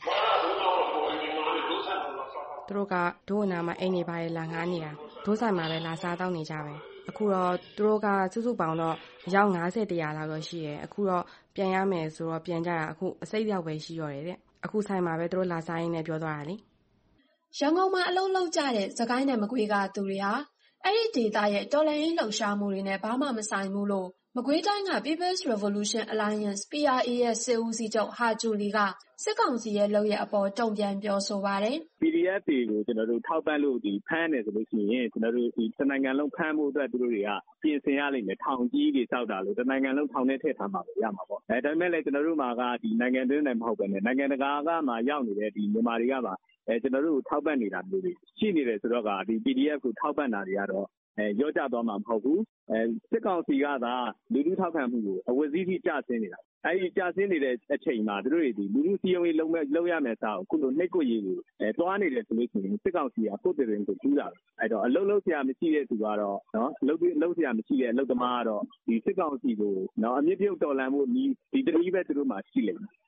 သူတို့ကဒိုးအနာမှာအိမ်နေပါတယ်လာငားနေတာဒိုးဆိုင်မှာပဲလာစားတောင်းနေကြပဲအခုတော့သူတို့ကစုစုပေါင်းတော့အယောက်၅၀ တရာလောက်တော့ရှိတယ်အခုတော့ပြန်ရမယ်ဆိုတော့ပြန်ကြတာအခုအစိတ်ရောက်ပဲရှိတော့တယ်တဲ့အခုဆိုင်မှာပဲသူတို့လာစားရင်းနဲ့ပြောသွားတာလေရန်ကုန်မှာအလုံးလုံးကြတဲ့စကိုင်းနဲ့မကွေးကသူတွေဟာအဲ့ဒီဒေသရဲ့တော်လှန်ရေးလှုပ်ရှားမှုတွေနဲ့ဘာမှမဆိုင်ဘူးလို့မကွေးတိုင်းက People's Revolution Alliance P R A ရဲ့စစ်ဦးစီးချုပ်ဟာဂျူလီကစစ်ကောင်စီရဲ့လုပ်ရအပေါ်တုံ့ပြန်ပြောဆိုပါတယ်။ P D F တွေကိုကျွန်တော်တို့ထောက်ပံ့လို့ဒီဖမ်းတယ်ဆိုလို့ရှိရင်ကျွန်တော်တို့ဒီတနိုင်ငံလုံးဖမ်းဖို့အတွက်သူတို့တွေကပြင်ဆင်ရလိမ့်မယ်ထောင်ကြီးတွေစောက်တာလို့တနိုင်ငံလုံးထောင်ထဲထည့်ထားမှာပဲရမှာပေါ့။အဲဒါပေမဲ့လည်းကျွန်တော်တို့မှာကဒီနိုင်ငံတွင်းနဲ့မဟုတ်ပဲနဲ့နိုင်ငံတကာကမှရောက်နေတဲ့ဒီမြန်မာတွေကပါအဲကျွန်တော်တို့ထောက်ပံ့နေတာမျိုးတွေရှိနေတယ်ဆိုတော့ကဒီ P D F ကိုထောက်ပံ့တာတွေကတော့အဲရောကြသွားမှာမဟုတ်ဘူးအဲစစ်ကောင်စီကသာလူလူထောက်ခံမှုကိုအဝစီးစီးကျဆင်းနေတာအဲဒီကျဆင်းနေတဲ့အချိန်မှာတို့တွေဒီလူလူစီယုံရေးလုံးမဲ့လုံးရမယ်စာကိုခုလိုနှိတ်ကိုရေးကိုအဲတွားနေတယ်ဆိုလို့ရှိရင်စစ်ကောင်စီကပုတ်တယ်ရင်ကိုကျူးတာအဲတော့အလုံးလုံးဆရာမရှိတဲ့သူကတော့နော်အလုံးလုံးဆရာမရှိတဲ့အလုပ်သမားကတော့ဒီစစ်ကောင်စီကိုနော်အမြင့်ပြုတ်တော်လှန်မှုဒီဒီတတိပဲသူတို့မှရှိလိမ့်မယ်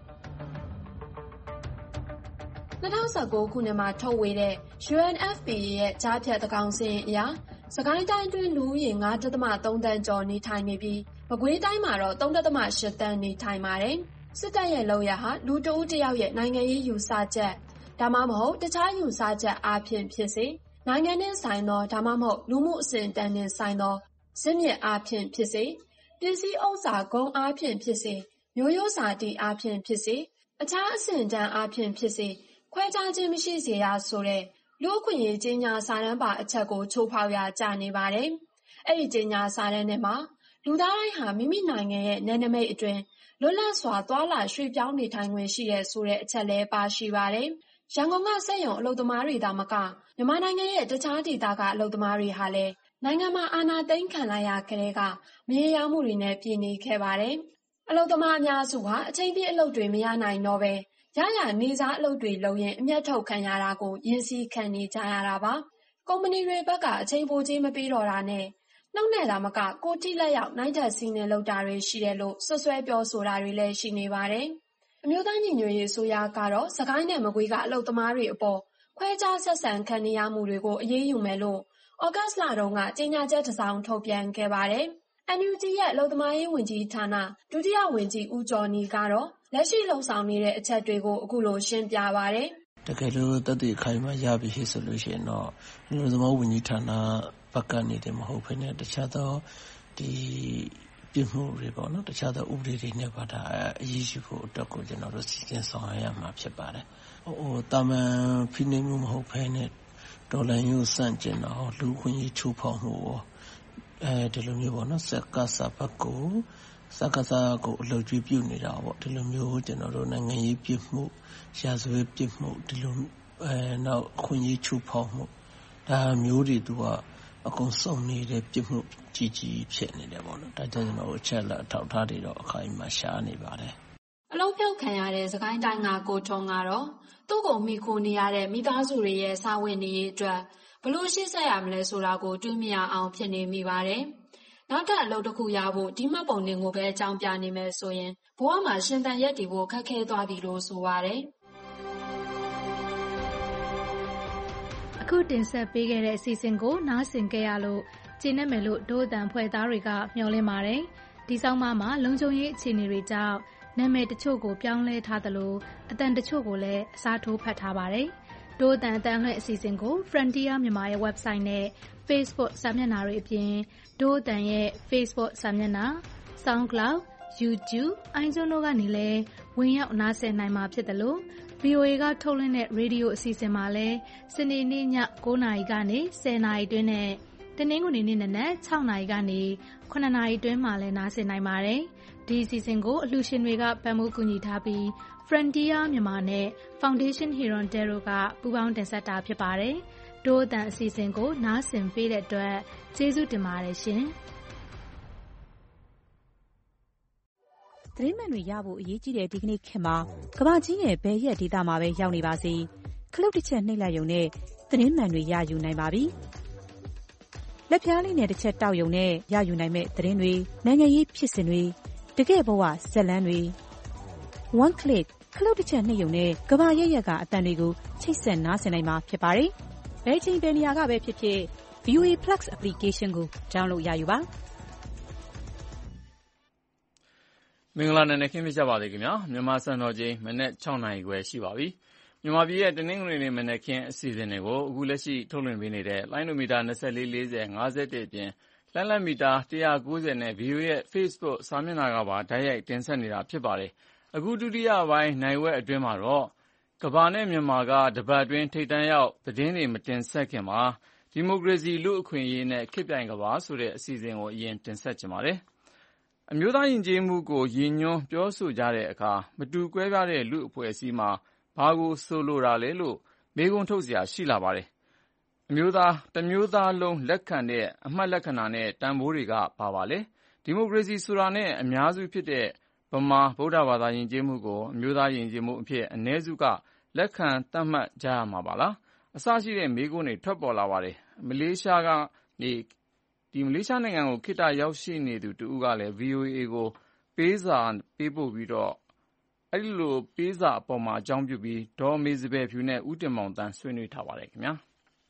၂၀၁၉ခုနှစ်မှာထုတ်ဝေတဲ့ U N F P A ရဲ့ကြားဖြတ်သကောင်စာရင်းအရစကိုင်းတိုင်းတွင်းလူဦးရေ ၅.၃ သန်းကျော်နေထိုင်နေပြီးမကွေးတိုင်းမှာတော့ ၃.၈ သန်းနေထိုင်ပါတယ်။စစ်တပ်ရဲ့လုပ်ရဟာလူတဦးတစ်ယောက်ရဲ့နိုင်ငံရေးယူဆချက်ဒါမှမဟုတ်တခြားယူဆချက်အားဖြင့်ဖြစ်စေနိုင်ငံနဲ့ဆိုင်သောဒါမှမဟုတ်လူမှုအဆင့်အတန်းနဲ့ဆိုင်သောဇစ်မြစ်အားဖြင့်ဖြစ်စေပစ္စည်းဥစ္စာဂုဏ်အားဖြင့်ဖြစ်စေမျိုးရိုးစာတီအားဖြင့်ဖြစ်စေအခြားအဆင့်အတန်းအားဖြင့်ဖြစ်စေခွဲခြားခြင်းမရှိစေရဆိုတဲ့လူ့အခွင့်အရေးကြေညာစာတမ်းပါအချက်ကိုချိုးဖောက်ရာကျနေပါတယ်။အဲ့ဒီကြေညာစာတမ်းထဲမှာလူသားတိုင်းဟာမိမိနိုင်ငံရဲ့နယ်နိမိတ်အတွင်းလွတ်လပ်စွာသွာလာရွှေ့ပြောင်းနေထိုင်ခွင့်ရှိတဲ့ဆိုတဲ့အချက်လည်းပါရှိပါတယ်။ရန်ကုန်ကစက်ရုံအလုပ်သမားတွေသာမကမြန်မာနိုင်ငံရဲ့တခြားဒေသကအလုပ်သမားတွေဟာလည်းနိုင်ငံမှာအာဏာသိမ်းခံလိုက်ရကလေးကမရေရာမှုတွေနဲ့ပြည်နေခဲ့ပါတယ်။အလုပ်သမားအများစုဟာအချိန်ပြည့်အလုပ်တွေမရနိုင်တော့ပဲရရနေစားအလုပ်တွေလုပ်ရင်အမျက်ထုတ်ခံရတာကိုရင်စီခံနေကြရတာပါကုမ္ပဏီတွေဘက်ကအချိန်ပိုကြီးမပေးတော့တာနဲ့နှုတ်နဲ့တာမကကိုတိလက်ရောက်နိုင်တဲ့စီးနေလောက်တာတွေရှိတယ်လို့ဆွဆွဲပြောဆိုတာတွေလည်းရှိနေပါတယ်အမျိုးသားညီညွတ်ရေးအစိုးရကတော့စကိုင်းနဲ့မကွေးကအလုပ်သမားတွေအပေါ်ခွဲခြားဆက်ဆံခံနေရမှုတွေကိုအရေးယူမယ်လို့ဩဂတ်စ်လတုန်းကကြေညာချက်တစ်စောင်ထုတ်ပြန်ခဲ့ပါတယ်N U G ရဲ့အလုပ်သမားရေးဝန်ကြီးဌာနဒုတိယဝန်ကြီးဦးကျော်နီကတော့လက်ရှိလှုံ့ဆော်နေတဲ့အချက်တွေကိုအခုလိုရှင်းပြပါရယ်တကယ်လို့တက်တဲ့ခိုင်မှာရပြီဆိုလို့ရှိရင်တော့အလုပ်သမားဝန်ကြီးဌာနဘက်ကနေတယ်မဟုတ်ဘဲနဲ့တခြားသောဒီပြည်မှုတွေပေါ့နော်တခြားသောဥပဒေတွေနဲ့ပါတာအရေးယူဖို့အတွက်ကိုကျွန်တော်တို့စီစဉ်ဆောင်ရွက်ရမှာဖြစ်ပါတယ်ဟိုတာမန်ဖိနှိပ်မှုမဟုတ်ဘဲနဲ့ဒေါ်လာယူစန့်ကျင်တော့လူခွင့်ရေးချိုးဖောက်မှုအဲဒီလိုမျိုးပေါ့နော်စက်ကစားဘက်ကိုစကားစားကိုအလုပ်ကြီးပြုနေတာပေါ့ဒီလိုမျိုးကျွန်တော်တို့နိုင်ငံရေးပြစ်မှုရာဇဝတ်ပြစ်မှုဒီလိုအဲနောက်ခွင့်ရေးချိုးဖောက်မှုဒါမျိုးတွေသူကအကုန်စုံနေတဲ့ပြစ်မှုကြီးကြီးဖြစ်နေတယ်ပေါ့နော်ဒါကြောင့်ကျွန်တော်အချက်လက်အထောက်ထားတွေတော့အခိုင်အမာရှားနေပါတယ်အလုံးဖြုတ်ခံရတဲ့စကိုင်းတိုင်းကကိုထုံကတော့သူ့ကိုမိခိုနေရတဲ့မိသားစုတွေရဲ့စာဝင်နေရေးအတွက်ဘလို့ရှေ့ဆက်ရမလဲဆိုတာကိုတွေးမရအောင်ဖြစ်နေမိပါတယ်နောက်ထပ်အလုပ်တစ်ခုရဖို့ဒီမှတ်ပုံတင်ကိုပဲအကြောင်းပြနေမယ်ဆိုရင်ဘဝမှာရှင်သန်ရက်တည်ဖို့ခက်ခဲသွားပြီလို့ဆိုပါတယ်အခုတင်ဆက်ပေးခဲ့တဲ့အစီအစဉ်ကိုနားဆင်ကြရလို့ကျေနပ်မယ်လို့ဒို့အတန်ဖွဲ့သားတွေကမျှော်လင့်ပါတယ်ဒီဆောင်မမှာလုံခြုံရေးအခြေအနေတွေကြောင့်နာမည်တချို့ကိုပြောင်းလဲထားသလိုအတန်တချို့ကိုလည်းအစားထိုးဖတ်ထားပါတယ်ဒို့အတန်အတန်လွှင့်အစီအစဉ်ကို Frontier မြန်မာရဲ့ website နဲ့ Facebook စာမျက်နှာတွေအပြင်ဒို့အတန်ရဲ့ Facebook စာမျက်နှာ SoundCloud YouTube iTunes တို့ကနေလည်းဝင်ရောက်နားဆင်နိုင်မှာဖြစ်တယ်လို့ V O A ကထုတ်လွှင့်တဲ့ရေဒီယိုအစီအစဉ်မှာလည်းစနေနေ့ည၉နာရီကနေ၁၀နာရီတွင်းနဲ့တနင်္ဂနွေနေ့နနက်၆နာရီကနေ၇နာရီတွင်းမှာလည်းနားဆင်နိုင်ပါတယ်ဒီအစီအစဉ်ကိုအလှူရှင်တွေကပံ့ပိုးကူညီထားပြီး Frontier မြန်မာနဲ့ Foundation Hirondelle ကပူးပေါင်းတင်ဆက်တာဖြစ်ပါတယ်ဒို့အတန်အစီအစဉ်ကိုနားဆင်ပေးတဲ့အတွက်ကျေးဇူးတင်ပါတယ်ရှင်သတင်းမှန်တွေရဖို့အရေးကြီးတဲ့ဒီကနေ့ခေတ်မှာကမ္ဘာကြီးရဲ့ဘယ်ရက်ဒေသမှာပဲရောက်နေပါစေခလုတ်တစ်ချက်နှိပ်လိုက်ရုံနဲ့သတင်းမှန်တွေရယူနိုင်ပါပြီ။လက်ဖျားလေးနဲ့တစ်ချက်တောက်ယုံနဲ့ရယူနိုင်မဲ့သတင်းတွေနိုင်ငံရေးဖြစ်စဉ်တွေတကယ့်ဘဝဇာတ်လမ်းတွေ one click ခလုတ်တစ်ချက်နှိပ်ယုံနဲ့ကဘာရက်ရက်ကအတန်တွေကိုချိတ်ဆက်နားဆင်နိုင်မှာဖြစ်ပါတယ်။ဘယ်ချိန်ဘယ်နေရာကပဲဖြစ်ဖြစ် ဗီအိုအေ Plus application ကို download ရယူပါမင်္ဂလာနံနက်ခင်းပြကြပါစေခင်ဗျာမြန်မာစံတော်ချိန်မနေ့၆နာရီခွဲရှိပါပြီမြန်မာပြည်ရဲ့တနင်္ဂနွေနေ့မနေ့ခင်းအစီအစဉ်တွေကိုအခုလက်ရှိထုတ်လွှင့်ပေးနေတဲ့လိုင်းနိုမီတာ၂၄ ၄၀ ၅၁အပြင်လမ်းလက်မီတာ၁၉၀နဲ့ ဗီအိုအေရဲ့ Facebook စာမျက်နှာကပါဓာတ်ရိုက်တင်ဆက်နေတာဖြစ်ပါတယ်အခုဒုတိယပိုင်းနိုင်ဝက်အတွင်းမှာတော့ကမ္ဘာနဲ့မြန်မာကတပတ်အတွင်းထိပ်တန်းရောက်သတင်းတွေမတင်ဆက်ခင်မှာဒီမိုကရေစီလူ့အခွင့်အရေးနဲ့ခေတ်ပြိုင်ကမ္ဘာဆိုတဲ့အစီအစဉ်ကိုအရင်တင်ဆက်ချင်ပါတယ်အမျိုးသားယဉ်ကျေးမှုကိုရည်ညွှန်းပြောဆိုကြတဲ့အခါမတူကွဲပြားတဲ့လူအဖွဲ့အစည်းမှာဘာကိုဆိုလိုတာလဲလို့မေးခွန်းထုတ်စရာရှိလာပါတယ်အမျိုးသားတစ်မျိုးသားလုံးလက်ခံတဲ့အမှတ်လက္ခဏာနဲ့တန်ဖိုးတွေကဘာပါလဲဒီမိုကရေစီဆိုတာနဲ့အများစုဖြစ်တဲ့ဗမာဗုဒ္ဓဘာသာယဉ်ကျေးမှုကိုအမျိုးသားယဉ်ကျေးမှုအဖြစ်အ ਨੇ စုကလက်ခံသတ်မှတ်ကြရမှာပါလားအစရှိတဲ့မေးခွန်းတွေထွက်ပေါ်လာပါတယ်မလေးရှားကနေဒီမလေးရှားနိုင်ငံကိုခေတ္တရောက်ရှိနေသူတူကလည်း ဗီအိုအေ ကိုပေးစာပေးပို့ပြီးတော့အဲ့ဒီလိုပေးစာအပေါ်မှာအကြောင်းပြုပြီးဒေါ်မေစပယ်ဖြူနဲ့ဦးတင်မောင်တန်းဆွေးနွေးထားပါတယ်ခင်ဗျာ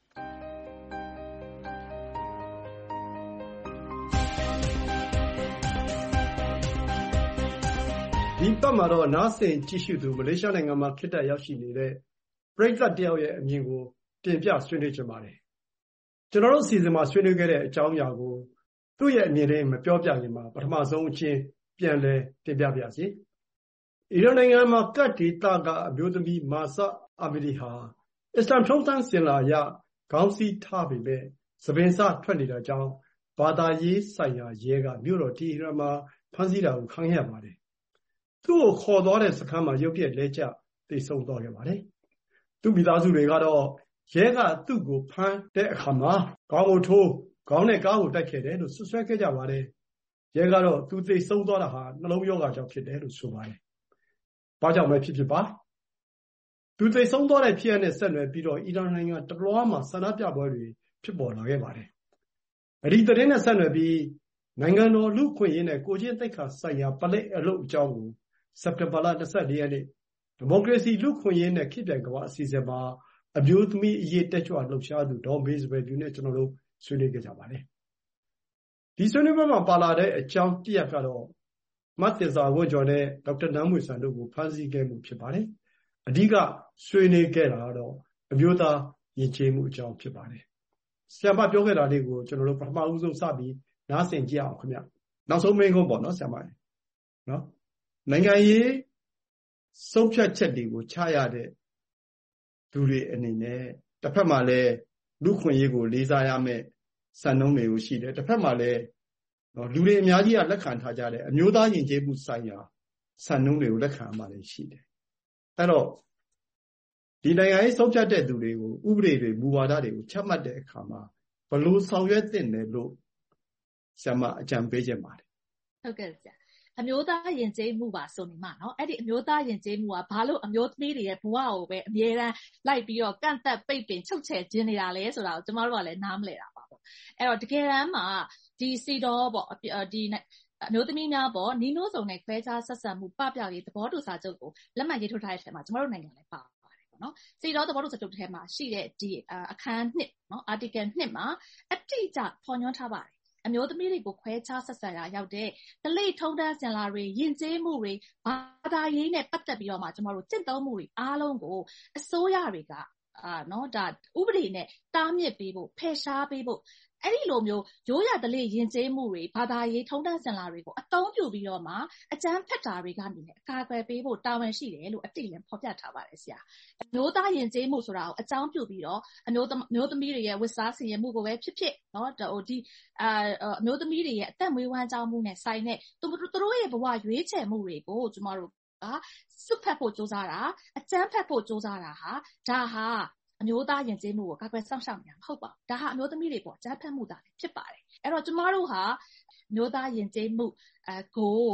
ဒီပတ်မှာတော့နားဆင်ကြည့်ရှုသူမလေးရှားနိုင်ငံမှာခေတ္တရောက်ရှိနေတဲ့ပရိသတ်တယောက်ရဲ့အမြင်ကိုတင်ပြဆွေးနွေးကြပါတယ်ကျွန်တော်တို့စီစဉ်မှာဆွေးနွေးခဲ့တဲ့အကြောင်းအရာကိုသူ့ရဲ့အမြင်လေးမပြောပြရင်မှာပထမဆုံးအချင်းပြန်လဲတင်ပြပါစီအီရန်နိုင်ငံမှာကတ်ဒေတာကအမျိုးသမီးမာဆာအာမီဒီဟာအစ္စလမ်ထုံးတမ်းစင်လာရခေါင်းစည်းထားပေမဲ့သပင်စထွက်နေတာကြောင့်ဘာသာရေးဆိုင်ရာရဲကမြို့တော်တီဟီရန်မှာဖမ်းဆီးတာကိုခံရပါတယ်သူ့ကိုခေါ်သွားတဲ့စခန်းမှာရုပ်ပြက်လဲကျသိဆုံးသွားခဲ့ပါတယ်သူ့မိသားစုတွေကတော့ရဲကသူ့ကိုဖမ်းတဲ့အခါမှာခေါင်းကိုထိုးခေါင်းနဲ့ကားကိုတိုက်ခဲ့တယ်လို့ဆွဆွဲခဲ့ကြပါတယ်ရဲကတော့သူသိဆုံးသွားတာဟာနှလုံးရောဂါကြောင့်ဖြစ်တယ်လို့ဆိုပါတယ်ဘာကြောင့်ပဲဖြစ်ဖြစ်ပါသူသိဆုံးသွားတဲ့ဖြစ်ရပ်နဲ့ဆက်နွယ်ပြီးတော့အီရန်နိုင်ငံတလွှားမှာဆန္ဒပြပွဲတွေဖြစ်ပေါ်လာခဲ့ပါတယ်အဒီသတင်းနဲ့ဆက်နွယ်ပြီးနိုင်ငံတော်လူ့အခွင့်အရေးနဲ့ကိုချင်းသိက္ခာဆိုင်ရာပလက်အလုပ်အကြောင်းကိုစက်တင်ဘာလ၂၄ရက်နေ့ဒီမိုကရေစီလူ့အခွင့်အရေးနဲ့ခေတ်ပြိုင်ကမ္ဘာအစီအစဉ်မှာအမျိုးသမီးအရေးတက်ကြွလှုပ်ရှားသူဒေါ်မေစပယ်ဖြူနဲ့ကျွန်တော်တို့ဆွေးနွေးကြပါတယ်ဒီဆွေးနွေးပွဲမှာပါလာတဲ့အကြောင်းတစ်ရပ်ကတော့မတ်တင်စာဝတ်ကျော်နဲ့ဒေါက်တာနန်းမွေဆန်တို့ကိုဖမ်းဆီးခဲ့မှုဖြစ်ပါတယ်အဓိကဆွေးနွေးခဲ့တာကတော့အမျိုးသားယဉ်ကျေးမှုအကြောင်းဖြစ်ပါတယ်ဆရာမပြောခဲ့တာလေးကိုကျွန်တော်တို့ပထမဦးဆုံးစပြီးနားဆင်ကြည့်အောင်ခင်ဗျနောက်ဆုံးမိန့်ခွန်းပေါ့နော်ဆရာမနော်နိုင်ငံရေးဆုံးဖြတ်ချက်တွေကိုချရတဲ့သူတွေအနေနဲ့တစ်ဖက်မှာလည်းလူခွင့်ရေးကိုလေးစားရမယ်စံနှုန်းတွေကိုရှိတယ်တစ်ဖက်မှာလည်းနော်လူတွေအများကြီးကလက်ခံထားကြတဲ့အမျိုးသားယဉ်ကျေးမှုဆိုင်ရာစံနှုန်းတွေကိုလက်ခံမှလည်းရှိတယ်အဲ့တော့ဒီနိုင်ငံရေးဆုံးဖြတ်တဲ့သူတွေကိုဥပဒေတွေမူဝါဒတွေကိုချမှတ်တဲ့အခါမှာဘယ်လိုဆောင်ရွက်သင့်တယ်လို့ဆရာမအကြံပေးခြင်းပါတယ်ဟုတ်ကဲ့ဆရာအမျိုးသားယဉ်ကျေးမှုပါဆိုနေမှာเนาะအဲ့ဒီအမျိုးသားယဉ်ကျေးမှုကဘာလို့အမျိုးသမီးတွေရဲ့ဘဝကိုပဲအမြဲတမ်းလိုက်ပြီးတော့ကန့်သက်ပိတ်ပင်ချုပ်ချယ်ခြင်းနေတာလဲဆိုတာကိုကျမတို့ကလည်းနားမလည်တာပါပေါ့အဲ့တော့တကယ်တမ်းမှာဒီစီတော်ပေါ့ဒီအမျိုးသမီးများပေါ့နီးနိုးစုံနဲ့ခွဲခြားဆက်ဆံမှုပပျောက်ရေးသဘောတူစာချုပ်ကိုလက်မှတ်ရေးထိုးထားတဲ့အထက်မှာကျမတို့နိုင်ငံလည်းပါပါတယ်ပေါ့နော်စီတော်သဘောတူစာချုပ်ထဲမှာရှိတဲ့ဒီအခန်းနှစ်เนาะ article နှစ်မှာအတိအကျဖော်ညွှန်းထားပါတယ်အမျိုးသမီးတွေကိုခွဲခြားဆက်ဆံရာရောက်တဲ့ဒလိထုံးတမ်းစင်လာတွေယဉ်ကျေးမှုတွေဘာသာရေးနဲ့ပတ်သက်ပြီးတော့မှကျမတို့ကျင့်သုံးမှုတွေအားလုံးကိုအစိုးရတွေကအာနော်ဒါဥပဒေနဲ့တားမြစ်ပေးဖို့ဖယ်ရှားပေးဖို့အဲ့ဒီလိုမျိုးရိုးရာဒလိယဉ်ကျေးမှုတွေဘာသာရေးထုံးတမ်းစင်လာတွေကိုအသုံးပြုပြီးတော့မှအကြမ်းဖက်တာတွေကနေလည်းအကာအကွယ်ပေးဖို့တာဝန်ရှိတယ်လို့အတိအလင်းဖော်ပြထားပါတယ်ဆရာအမျိုးသားယဉ်ကျေးမှုဆိုတာကိုအကြောင်းပြုပြီးတော့အမျိုးမျိုးသမီးတွေရဲ့ဝတ်စားဆင်ယင်မှုကိုပဲဖြစ်ဖြစ်နော်ဟိုဒီအာအမျိုးသမီးတွေရဲ့အသက်မွေးဝမ်းကြောင်းမှုနဲ့ဆိုင်တဲ့သူတို့ရဲ့ဘဝရွေးချယ်မှုတွေကိုကျမတို့ကစွတ်ဖက်ဖို့ကြိုးစားတာအကြမ်းဖက်ဖို့ကြိုးစားတာဟာဒါဟာအမျိုးသားယဉ်ကျေးမှုကိုကာကွယ်စောင့်ရှောက်နေတာမဟုတ်ပါဘူးဒါဟာအမျိုးသမီးတွေပေါ့ကြားဖက်မှုတာဖြစ်ပါတယ်အဲ့တော့ကျမတို့ဟာအမျိုးသားယဉ်ကျေးမှုအကို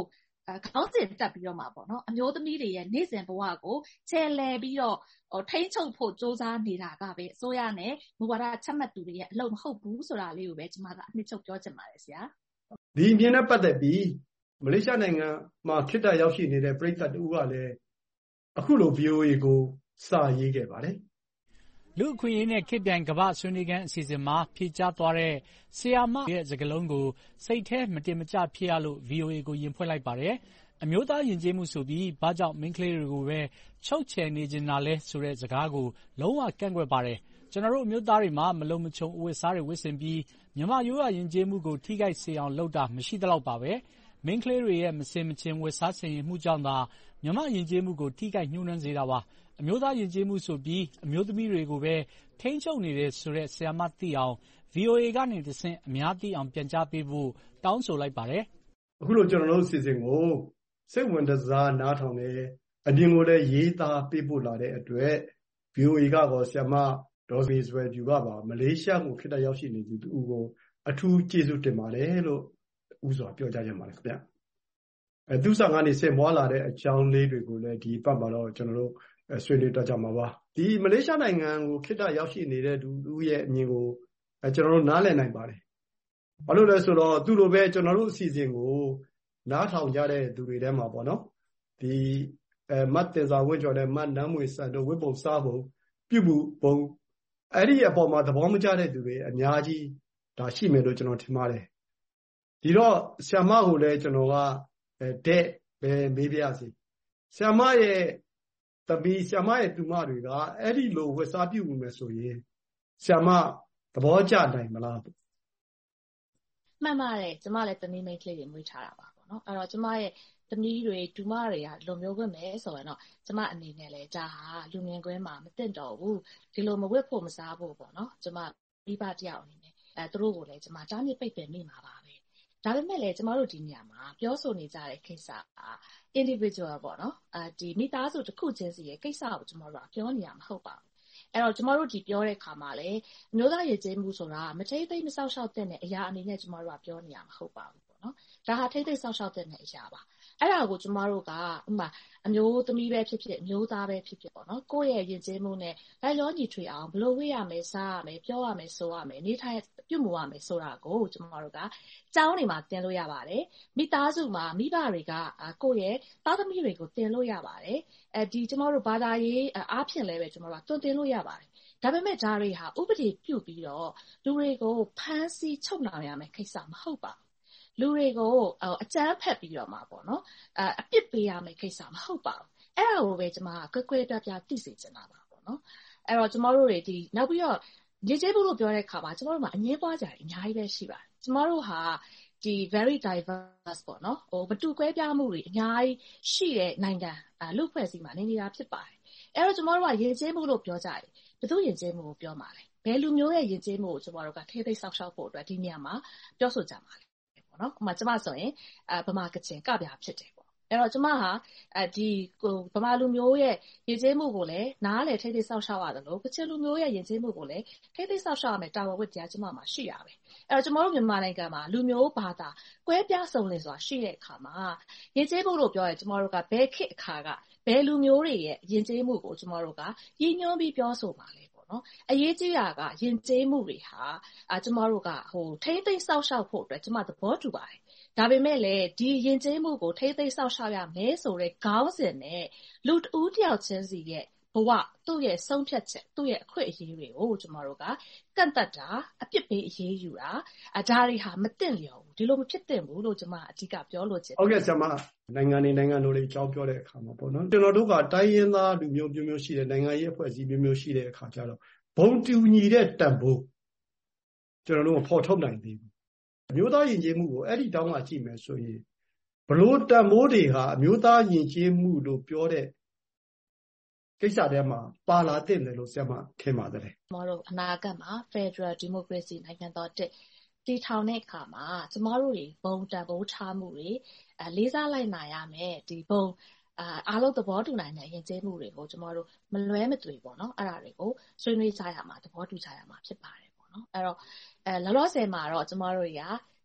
ခေါင်းစဉ်တက်ပြီးတော့မှာပေါ့နော်အမျိုးသမီးတွေရဲ့နေ့စဉ်ဘဝကိုချဲလဲပြီးတော့ထိန်းချုပ်ဖို့စ조사နေတာကပဲအစိုးရနဲ့မူဝါဒချက်မှတ်သူတွေရဲ့အလုပ်မဟုတ်ဘူးဆိုတာလေးကိုပဲကျွန်မကအနှစ်ချုပ်ပြောချင်ပါတယ်ဆရာဒီအမြင်နဲ့ပတ်သက်ပြီးမလေးရှားနိုင်ငံမှာခေတ္တရောက်ရှိနေတဲ့ပရိသတ်တူကလည်းအခုလို ဗီအိုအေ ကိုစာရေးခဲ့ပါတယ်လူအခွင့်အရေးနဲ့ခေတ်ပြိုင်ကမ္ဘာဆွေးနွေးခန်းအစီအစဉ်မှာဖြေကြားသွားတဲ့ဆရာမရဲ့စကားလုံးကိုစိတ်ထဲမတင်မကျဖြစ်ရလို့ ဗီအိုအေ ကိုယဉ်ဖွင့်လိုက်ပါတယ်အမျိုးသားယဉ်ကျေးမှုဆိုပြီးဘာကြောင့်မိန်းကလေးတွေကိုပဲချုပ်ချယ်နေကြတာလဲဆိုတဲ့စကားကိုလုံးဝကန့်ကွက်ပါတယ်ကျွန်တော်တို့အမျိုးသားတွေမှာမလုံမခြုံအဝတ်စားတွေဝတ်ဆင်ပြီးမြန်မာရိုးရာယဉ်ကျေးမှုကိုထိခိုက်စေအောင်လုပ်တာမရှိသလောက်ပါပဲမိန်းကလေးတွေရဲ့မစင်မချင်ဝတ်စားဆင်ရင်မှုကြောင့်သာမြန်မာယဉ်ကျေးမှုကိုထိခိုက်ညှိုးနှွမ်းစေတာပါအမျိုးသားယဉ်ကျေးမှုဆိုပြီးအမျိုးသမီးတွေကိုပဲထိန်းချုပ်နေတဲ့ဆိုတဲ့ဆရာမသိအောင် ဗီအိုအေ ကနေတဆင့်အများသိအောင်ပြန်ကြားပေးဖို့တောင်းဆိုလိုက်ပါတယ်အခုလိုကျွန်တော်တို့အစီအစဉ်ကိုစိတ်ဝင်စားနားထောင်နေအပြင်ကိုလည်းရေးသားပေးပို့လာတဲ့အတွက် ဗီအိုအေ ကတော့ဆရာမဒေါ်မေဆွဲဖြူကပါမလေးရှားကိုခေတ္တရောက်ရှိနေသူတူကိုအထူးကျေးဇူးတင်ပါတယ်လို့ဥစွာပြောကြားချင်ပါတယ်ခင်ဗျအဲသူဆောင်ကနေဆင်မွားလာတဲ့အကြောင်းလေးတွေကိုလည်းဒီပတ်မှာတော့ကျွန်တော်တို့ဆွေးနွေးတော့ကြမှာပါဒီမလေးရှားနိုင်ငံကိုခေတ္တရောက်ရှိနေတဲ့သူသူရဲ့အမြင်ကိုအဲကျွန်တော်တို့နားလည်နိုင်ပါတယ်ဘာလို့လဲဆိုတော့သူလိုပဲကျွန်တော်တို့အစီအစဉ်ကိုနားထောင်ကြတဲ့သူတွေထဲမှာပေါ့နော်ဒီအဲမတ်တင်စာဝင့်ကျော်တဲ့မတ်နမ်းမွေစံတို့ဝိပုံစားပုံပြုမှုပုံအဲ့ဒီအပေါ်မှာသဘောမကျတဲ့သူတွေအများကြီးဒါရှိမယ်လို့ကျွန်တော်ထင်ပါတယ်ဒီတော့ဆ iam မကိုလည်းကျွန်တော်ကတဲ့ပဲမေးပြရစီဆ iam မရဲ့တပီဆ iam မရဲ့တူမတွေကအဲ့ဒီလိုဝတ်စားပြုမှုမယ်ဆိုရင်ဆ iam မသဘောကျနိုင်မလားမှန်ပါတယ်ကျမလည်းတမီးမိတ်ကလေးတွေမွေးထားတာပါပေါ့နော်အဲ့တော့ကျမရဲ့တမီးတွေတူမတွေကလုံမျိုးဝတ်မယ်ဆိုရင်တော့ကျမအနေနဲ့လည်းဒါဟာလူငယ်ကွဲမှာမသင့်တော်ဘူးဒီလိုမဝတ်ဖို့မစားဖို့ပေါ့နော်ကျမမိဘတယောက်အနေနဲ့အဲသူတို့ကိုလည်းကျမတားမြစ်ပိတ်ပင်မိမှာပါပဲဒါပေမဲ့လည်းကျမတို့ဒီနေရာမှာပြောဆိုနေကြတဲ့ကိစ္စက individual ပေါ့နော်အဲဒီမိသားစုတစ်ခုချင်းစီရဲ့ကိစ္စကိုကျမတို့ကပြောနေရမှာမဟုတ်ပါဘူးအဲ့တော့ကျမတို့ဒီပြောတဲ့ခါမှာလည်းအမျိုးသားရေးကျေးမှုဆိုတာမထိသိမ့်မဆောက်ရှောက်တဲ့အရာအနေနဲ့ကျမတို့ကပြောနေရမှာမဟုတ်ပါဘူးပေါ့နော်ဒါဟာထိသိမ့်ဆောက်ရှောက်တဲ့အရာပါအဲ့ဒါကိုကျမတို့ကဥမာအမျိုးသမီးပဲဖြစ်ဖြစ်အမျိုးသားပဲဖြစ်ဖြစ်ပေါ့နော်ကိုယ့်ရဲ့ယဉ်ကျေးမှုနဲ့လိုက်လျောညီထွေအောင်ဘယ်လိုဝေ့ရမယ်စားရမယ်ပြောရမယ်ဆိုရမယ်နေထိုင်ပြုမှုရမယ်ဆိုတာကိုကျမတို့ကကျောင်းတွေမှာသင်လို့ရပါတယ်မိသားစုမှာမိဘတွေကကိုယ့်ရဲ့သားသမီးတွေကိုသင်လို့ရပါတယ်အဲဒီကျမတို့ဘာသာရေးအားဖြင့်လည်းပဲကျမတို့ကသွန်သင်လို့ရပါတယ်ဒါပေမဲ့ဒါတွေဟာဥပဒေပြုပြီးတော့လူတွေကိုဖမ်းဆီးချုပ်နှောင်ရမယ်ကိစ္စမဟုတ်ပါဘူးလူတွေကိုအကြမ်းဖက်ပြီးတော့မှာပေါ့နော်အပြစ်ပေးရမယ့်ကိစ္စမဟုတ်ပါဘူးအဲ့ဒါကိုပဲကျွန်မကကွဲကွဲပြားပြားသိစေချင်တာပါပေါ့နော်အဲ့တော့ကျွန်တော်တို့တွေဒီနောက်ပြီးတော့ရည်ကျေးမှုလို့ပြောတဲ့အခါမှာကျွန်တော်တို့မှာအငြင်းပွားကြတယ်အများကြီးပဲရှိပါတယ်ကျွန်တော်တို့ဟာဒီ very diverse ပေါ့နော်ဟိုမတူကွဲပြားမှုတွေအများကြီးရှိတဲ့နိုင်ငံလူ့ဖွဲ့စည်းမှာနေနေတာဖြစ်ပါတယ်အဲ့တော့ကျွန်တော်တို့ကရည်ကျေးမှုလို့ပြောကြတယ်ဘယ်သူရည်ကျေးမှုကိုပြောမှာလဲဘယ်လူမျိုးရဲ့ယဉ်ကျေးမှုကိုကျွန်တော်တို့ကထိသိဆောက်ရှောက်ဖို့အတွက်ဒီနေရာမှာပြောဆိုကြမှာလဲပေါ့နော်ဥပမာကျွန်မဆိုရင်အဲဗမာကချင်ကပြဖြစ်တယ်ပေါ့အဲ့တော့ကျွန်မဟာအဲဒီကိုဗမာလူမျိုးရဲ့ယဉ်ကျေးမှုကိုလည်းနားလေထိသိဆောက်ရှောက်ရတယ်လို့ကချင်လူမျိုးရဲ့ယဉ်ကျေးမှုကိုလည်းထိသိဆောက်ရှောက်ရမယ်တာဝန်ဝတ္တရားကျွန်မမှာရှိရပဲအဲ့တော့ကျွန်တော်တို့မြန်မာနိုင်ငံမှာလူမျိုးဘာသာကွဲပြားစုံလင်စွာရှိတဲ့အခါမှာယဉ်ကျေးမှုလို့ပြောရင်ကျွန်တော်တို့ကဘယ်ခေတ်အခါကဘယ်လူမျိုးတွေရဲ့ယဉ်ကျေးမှုကိုကျွန်တော်တို့ကရည်ညွှန်းပြီးပြောဆိုပါလေနော်အရေးကြီးတာကယဉ်ကျေးမှုတွေဟာအာကျမတို့ကဟိုထိမ့်သိမ်းဆောက်ရှောက်ဖို့အတွက်ကျမသဘောတူပါတယ်ဒါပေမဲ့လည်းဒီယဉ်ကျေးမှုကိုထိမ့်သိမ်းဆောက်ရှောက်ရမယ်ဆိုတဲ့ခေါင်းစဉ်နဲ့လူတဦးတယောက်ချင်းစီရဲ့ဘဝသူ့ရဲ့ဆုံးဖြတ်ချက်သူ့ရဲ့အခွင့်အရေးတွေကိုကျမတို့ကကန့်သတ်တာအပြစ်ပေးအရေးယူတာအဒါတွေဟာမသင့်လျော်ဘူးဒီလိုမဖြစ်သင့်ဘူးလို့ကျမအဓိကပြောလို့ချင်ဟုတ်ကဲ့ဆရာမနိုင်ငံနေနိုင်ငံတို့လေးကြောင်းပြောတဲ့အခါမှာပေါ့နော်ကျွန်တော်တို့ကတိုင်းရင်းသားလူမျိုးမျိုးမျိုးရှိတဲ့နိုင်ငံရေးအဖွဲ့အစည်းမျိုးမျိုးရှိတဲ့အခါကျတော့ဘုံတူညီတဲ့တန်ဖိုးကျွန်တော်တို့ဖော်ထုတ်နိုင်သေးဘူးအမျိုးသားယဉ်ကျေးမှုကိုအဲ့ဒီတောင်းမှကြည့်မယ်ဆိုရင်ဘလို့တန်ဖိုးတွေဟာအမျိုးသားယဉ်ကျေးမှုလို့ပြောတဲ့ကိစ္စထဲမှာပါလာတဲ့တယ်လို့ဆရာမထင်ပါတယ်ကျမတို့အနာဂတ်မှာ Federal Democracy နိုင်ငံတော်တက်တည်ထောင်တဲ့အခါမှာကျမတို့တွေဘုံတန်ဖိုးထားမှုတွေအဲလေးစားလိုက်နိုင်ရမယ်ဒီဘုံအာအားလုံးသဘောတူနိုင်တဲ့ယဉ်ကျေးမှုတွေကိုကျမတို့မလွဲမသွေပေါ့နော်အဲ့ဒါတွေကိုဆွေးနွေးကြရမှာသဘောတူကြရမှာဖြစ်ပါတယ်ပေါ့နော်အဲ့တော့အဲလောလောဆယ်မှာတော့ကျမတို့တွေက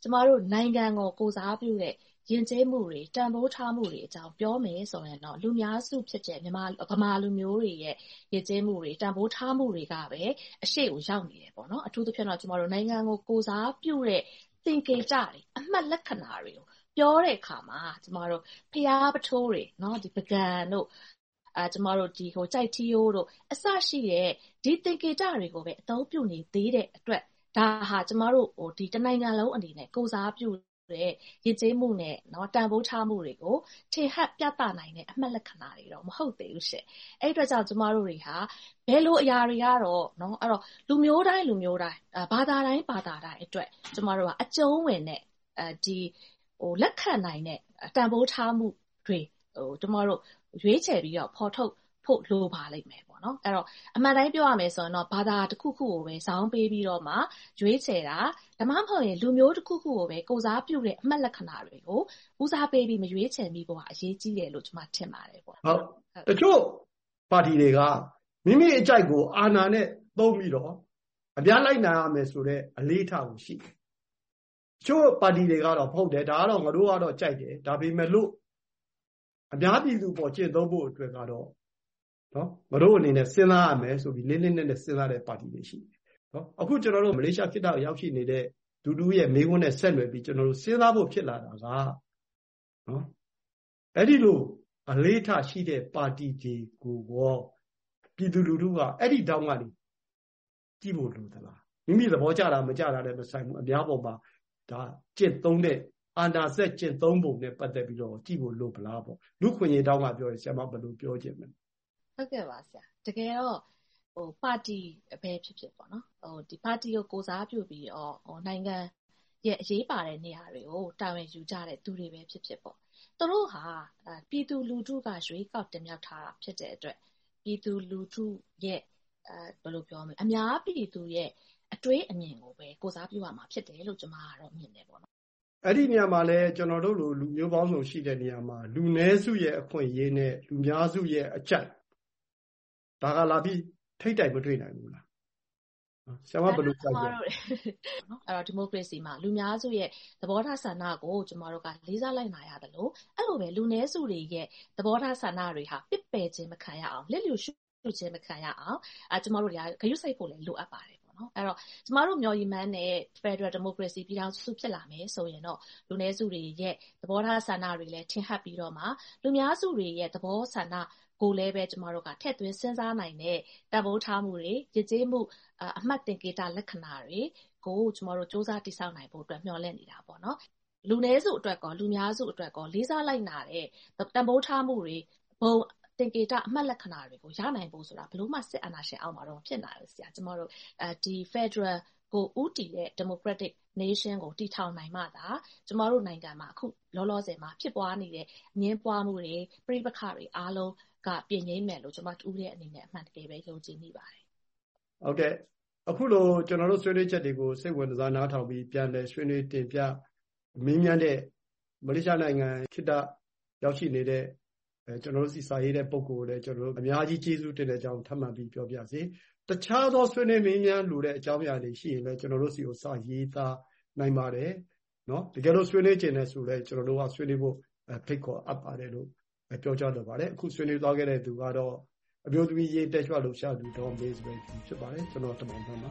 ကျမတို့နိုင်ငံကိုကိုယ်စားပြုတဲ့ယဉ်ကျေးမှုတွေတန်ဖိုးထားမှုတွေအကြောင်းပြောမယ်ဆိုရင်တော့လူများစုဖြစ်တဲ့မြန်မာဗမာလူမျိုးတွေရဲ့ယဉ်ကျေးမှုတွေတန်ဖိုးထားမှုတွေကပဲအရှိကိုရောက်နေတယ်ပေါ့နော်အထူးသဖြင့်တော့ကျမတို့နိုင်ငံကိုကိုယ်စားပြုတဲ့သင်္ကေတတွေအမှတ်လက္ခဏာတွေကိုပြောတဲ့အခါမှာကျမတို့ဖျားပထိုးတွေနော်ဒီပကံတို့အဲကျမတို့ဒီဟိုကြိုက်ထီယိုးတို့အစရှိတဲ့ဒီသင်္ကေတတွေကိုပဲအသုံးပြုနေသေးတဲ့အတွက်ဒါဟာကျမတို့ဟိုဒီတနိုင်ငံလုံးအနေနဲ့ကိုယ်စားပြုတဲ့ရည်ကျေးမှုနဲ့เนาะတန်ဖိုးထားမှုတွေကိုထင်ဟပ်ပြသနိုင်တဲ့အမှတ်လက္ခဏာတွေတော့မဟုတ်သေးဘူးရှင့်အဲ့အတွက်ကြောင့်ကျမတို့တွေဟာဘယ်လိုအရာတွေကတော့เนาะအဲ့တော့လူမျိုးတိုင်းလူမျိုးတိုင်းဘာသာတိုင်းဘာသာတိုင်းအတွက်ကျမတို့ကအကျုံးဝင်တဲ့အဲဒီဟိုလက်ခံနိုင်တဲ့တန်ဖိုးထားမှုတွေဟိုကျမတို့ရွေးချယ်ပြီးတော့ဖော်ထုတ်ဖို့လိုပါလိမ့်မယ်ပေါ့နော်အဲ့တော့အမှန်တိုင်းပြောရမယ်ဆိုရင်တော့ဘာသာတစ်ခုခုကိုပဲဇောင်းပေးပြီးတော့မှရွေးချယ်တာဒါမှမဟုတ်ရင်လူမျိုးတစ်ခုခုကိုပဲကိုစားပြုတဲ့အမှတ်လက္ခဏာတွေကိုဦးစားပေးပြီးမရွေးချယ်မိဖို့ကအရေးကြီးတယ်လို့ကျွန်မထင်ပါတယ်ပေါ့ဟုတ်တချို့ပါတီတွေကမိမိအကြိုက်ကိုအာဏာနဲ့သုံးပြီးတော့အပြားလိုက်နိုင်ရမယ်ဆိုတဲ့အလေးထားကိုရှိတယ်တချို့ပါတီတွေကတော့ဖုတ်တယ်ဒါကတော့ငါတို့ကတော့ကြိုက်တယ်ဒါပေမဲ့လို့အများပြည်သူပေါ်ကျင့်သုံးဖို့အတွက်ကတော့နော်မတို့အနေနဲ့စဉ်းစားရမယ်ဆိုပြီးလေးလေးနက်နက်စဉ်းစားတဲ့ပါတီတွေရှိတယ်နော်အခုကျွန်တော်တို့မလေးရှားဖြစ်တာရောက်ရှိနေတဲ့ဒူဒူရဲ့မိခွန်းနဲ့ဆက်နွယ်ပြီးကျွန်တော်တို့စဉ်းစားဖို့ဖြစ်လာတာကနော်အဲ့ဒီလိုအလေးထားရှိတဲ့ပါတီတွေကိုရောပြည်သူလူထုကအဲ့ဒီတောင်းကနေကြည့်ဖို့လိုသလားမိမိသဘောကျတာမကျတာလည်းမဆိုင်ဘူးအများပေါ်မှာဒါကျင့်သုံးတဲ့အာဏာစက်ကျင့်သုံးပုံနဲ့ပတ်သက်ပြီးတော့ကြည့်ဖို့လိုပလားပေါ့လူခွင့်ရေးတောင်းကပြောရင်ဆရာမဘယ်လိုပြောချင်မလဲဟုတ်ကဲ့ပါဆရာတကယ်တော့ဟိုပါတီပဲဖြစ်ဖြစ်ပေါ့နော်ဟိုဒီပါတီကိုကိုစားပြုပြီးတော့ဟိုနိုင်ငံရဲ့အရေးပါတဲ့နေရာတွေကိုတာဝန်ယူကြတဲ့သူတွေပဲဖြစ်ဖြစ်ပေါ့သူတို့ဟာပြည်သူလူထုကရွေးကောက်တင်မြှောက်ထားတာဖြစ်တဲ့အတွက်ပြည်သူလူထုရဲ့အဲဘယ်လိုပြောမလဲအများပြည်သူရဲ့အတွေးအမြင်ကိုပဲကိုစားပြုရမှာဖြစ်တယ်လို့ကျွန်မကတော့မြင်တယ်ပေါ့နော်အဲ့ဒီနေရာမှာလဲကျွန်တော်တို့လိုလူမျိုးပေါင်းစုံရှိတဲ့နေရာမှာလူနည်းစုရဲ့အခွင့်အရေးနဲ့လူများစုရဲ့အကြိုက်ဒါကလာပြီးထိတ်တိုက်မတွေ့နိုင်ဘူးလားဆရာမဘယ်လိုကြိုက်လဲနော်အဲ့တော့ဒီမိုကရေစီမှာလူများစုရဲ့သဘောထားဆန္ဒကိုကျမတို့ကလေးစားလိုက်နိုင်ရတယ်လို့အဲ့လိုပဲလူနည်းစုတွေရဲ့သဘောထားဆန္ဒတွေဟာပစ်ပယ်ခြင်းမခံရအောင်လက်လျူရှုခြင်းမခံရအောင်အဲကျမတို့တွေကဂရုစိုက်ဖို့လည်းလိုအပ်ပါတယ်နော်အဲ့တော့ကျမတို့မျှော်ရည်မှန်းတဲ့ Federal Democracy ပြည်ထောင်စုဖြစ်လာမယ်ဆိုရင်တော့လူနည်းစုတွေရဲ့သဘောထားဆန္ဒတွေလည်းထင်ဟပ်ပြီးတော့မှလူများစုတွေရဲ့သဘောဆန္ဒကိုလည်းပဲကျမတို့ကထည့်သွင်းစဉ်းစားနိုင်တဲ့တန်ဖိုးထားမှုတွေရည်ကြည်မှုအမှတ်သင်္ကေတလက္ခဏာတွေကိုကျမတို့စ조사တိစောက်နိုင်ဖို့အတွက်မျှော်လင့်နေတာပေါ့နော်လူနည်းစုအတွက်ကောလူများစုအတွက်ကောလေးစားလိုက်နာတဲ့တန်ဖိုးထားမှုတွေဘုံသင်္ကေတအမှတ်လက္ခဏာတွေကိုရနိုင်ဖို့ဆိုတာဘလို့မှစစ်အာဏာရှင်အောက်မှာတော့ဖြစ်နိုင်ဘူးဆရာကျမတို့အဲဒီ Federal ကိုဥတီတဲ့ Democratic Nation ကိုတည်ထောင်နိုင်မှသာကျမတို့နိုင်ငံမှာအခုလောလောဆယ်မှာဖြစ်ပွားနေတဲ့အငင်းပွားမှုတွေပြိပခါတွေအားလုံးကပြင်ငိမ့်မယ်လို့ကျမတူတဲ့အနေနဲ့အမှန်တကယ်ပဲယုံကြည်မိပါတယ်ဟုတ်ကဲ့အခုလိုကျွန်တော်တို့ဆွေးနွေးချက်တွေကိုစိတ်ဝင်စားနားထောင်ပြီးပြန်လည်ဆွေးနွေးတင်ပြမင်းများတဲ့မလေးရှားနိုင်ငံခေတ္တရောက်ရှိနေတဲ့အဲကျွန်တော်တို့စီစာရေးတဲ့ပုံကိုလည်းကျွန်တော်တို့အများကြီးကျေးဇူးတင်တဲ့အကြောင်းထပ်မံပြီးပြောပြစေတခြားသောဆွေးနွေးမင်းများလူတဲ့အကြောင်းအရာတွေရှိရင်လည်းကျွန်တော်တို့စီကိုစာရေးသားနိုင်ပါတယ်เนาะတကယ်လို့ဆွေးနွေးခြင်းနဲ့ဆိုလည်းကျွန်တော်တို့ကဆွေးနွေးဖို့ဖိတ်ခေါ်အပ်ပါတယ်လို့ပြောကြတော့ပါတယ်အခုဆွေးနွေးသွားခဲ့တဲ့သူကတော့အမျိုးသမီးရေးတက်ကြွလို့ရှာသူဒေါ်မေးစပဲဖြစ်ပါတယ်ကျွန်တော်တမန်တော်ပါ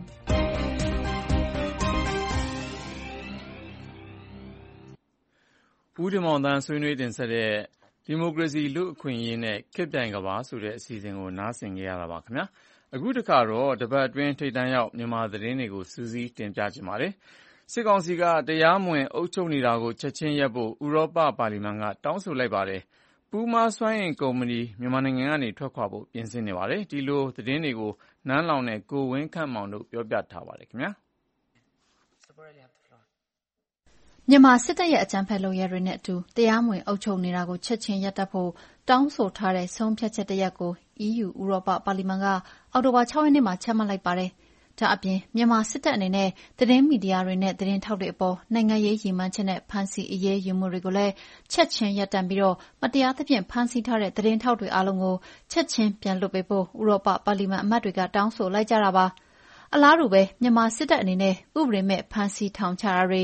ဦးတင်မောင်တန်းဆွေးနွေးတင်ဆက်တဲ့ဒီမိုကရေစီလူ့အခွင့်အရေးနဲ့ခေတ်ပြိုင်ကဘာဆိုတဲ့အစီအစဉ်ကိုနားဆင်ကြရတာပါခင်ဗျာအခုတခါတော့တပတ်အတွင်းထိပ်တန်းရောက်မြန်မာသတင်းတွေကိုစူးစီးတင်ပြကြပါတယ်စစ်ကောင်စီကတရားမဝင်အုပ်ချုပ်နေတာကိုချက်ချင်းရပ်ဖို့ဥရောပပါလီမန်ကတောင်းဆိုလိုက်ပါတယ်ပူမာစွမ်းအင်ကုမ္ပဏီမြန်မာနိုင်ငံကနေထွက်ခွာဖို့ပြင်ဆင်နေပါတယ်ဒီလိုသတင်းတွေကိုနန်းလောင်နဲ့ကိုဝင်းခန့်မောင်တို့ပြောပြထားပါတယ်ခင်ဗျာမြန်မာစစ်တပ်ရဲ့အကြမ်းဖက်လုပ်ရပ်တွေနဲ့အတူတရားမဝင်အုပ်ချုပ်နေတာကိုချက်ချင်းရပ်တန့်ဖို့တောင်းဆိုထားတဲ့ဆုံးဖြတ်ချက်တစ်ရပ်ကို အီးယူ ဥရောပပါလီမန်ကအောက်တိုဘာ၆ရက်နေ့မှာချမှတ်လိုက်ပါတယ်။ဒါအပြင်မြန်မာစစ်တပ်အနေနဲ့သတင်းမီဒီယာတွေနဲ့သတင်းထောက်တွေအပေါ်နိုင်ငံရေးရည်မှန်းချက်နဲ့ဖမ်းဆီးအရေးယူမှုတွေကိုလည်းချက်ချင်းရပ်တန့်ပြီးတော့မတရားသဖြင့်ဖမ်းဆီးထားတဲ့သတင်းထောက်တွေအားလုံးကိုချက်ချင်းပြန်လွှတ်ပေးဖို့ဥရောပပါလီမန်အမတ်တွေကတောင်းဆိုလိုက်ကြတာပါ။အလားတူပဲမြန်မာစစ်တပ်အနေနဲ့ဥပဒေမဲ့ဖမ်းဆီးထောင်ချတာတွေ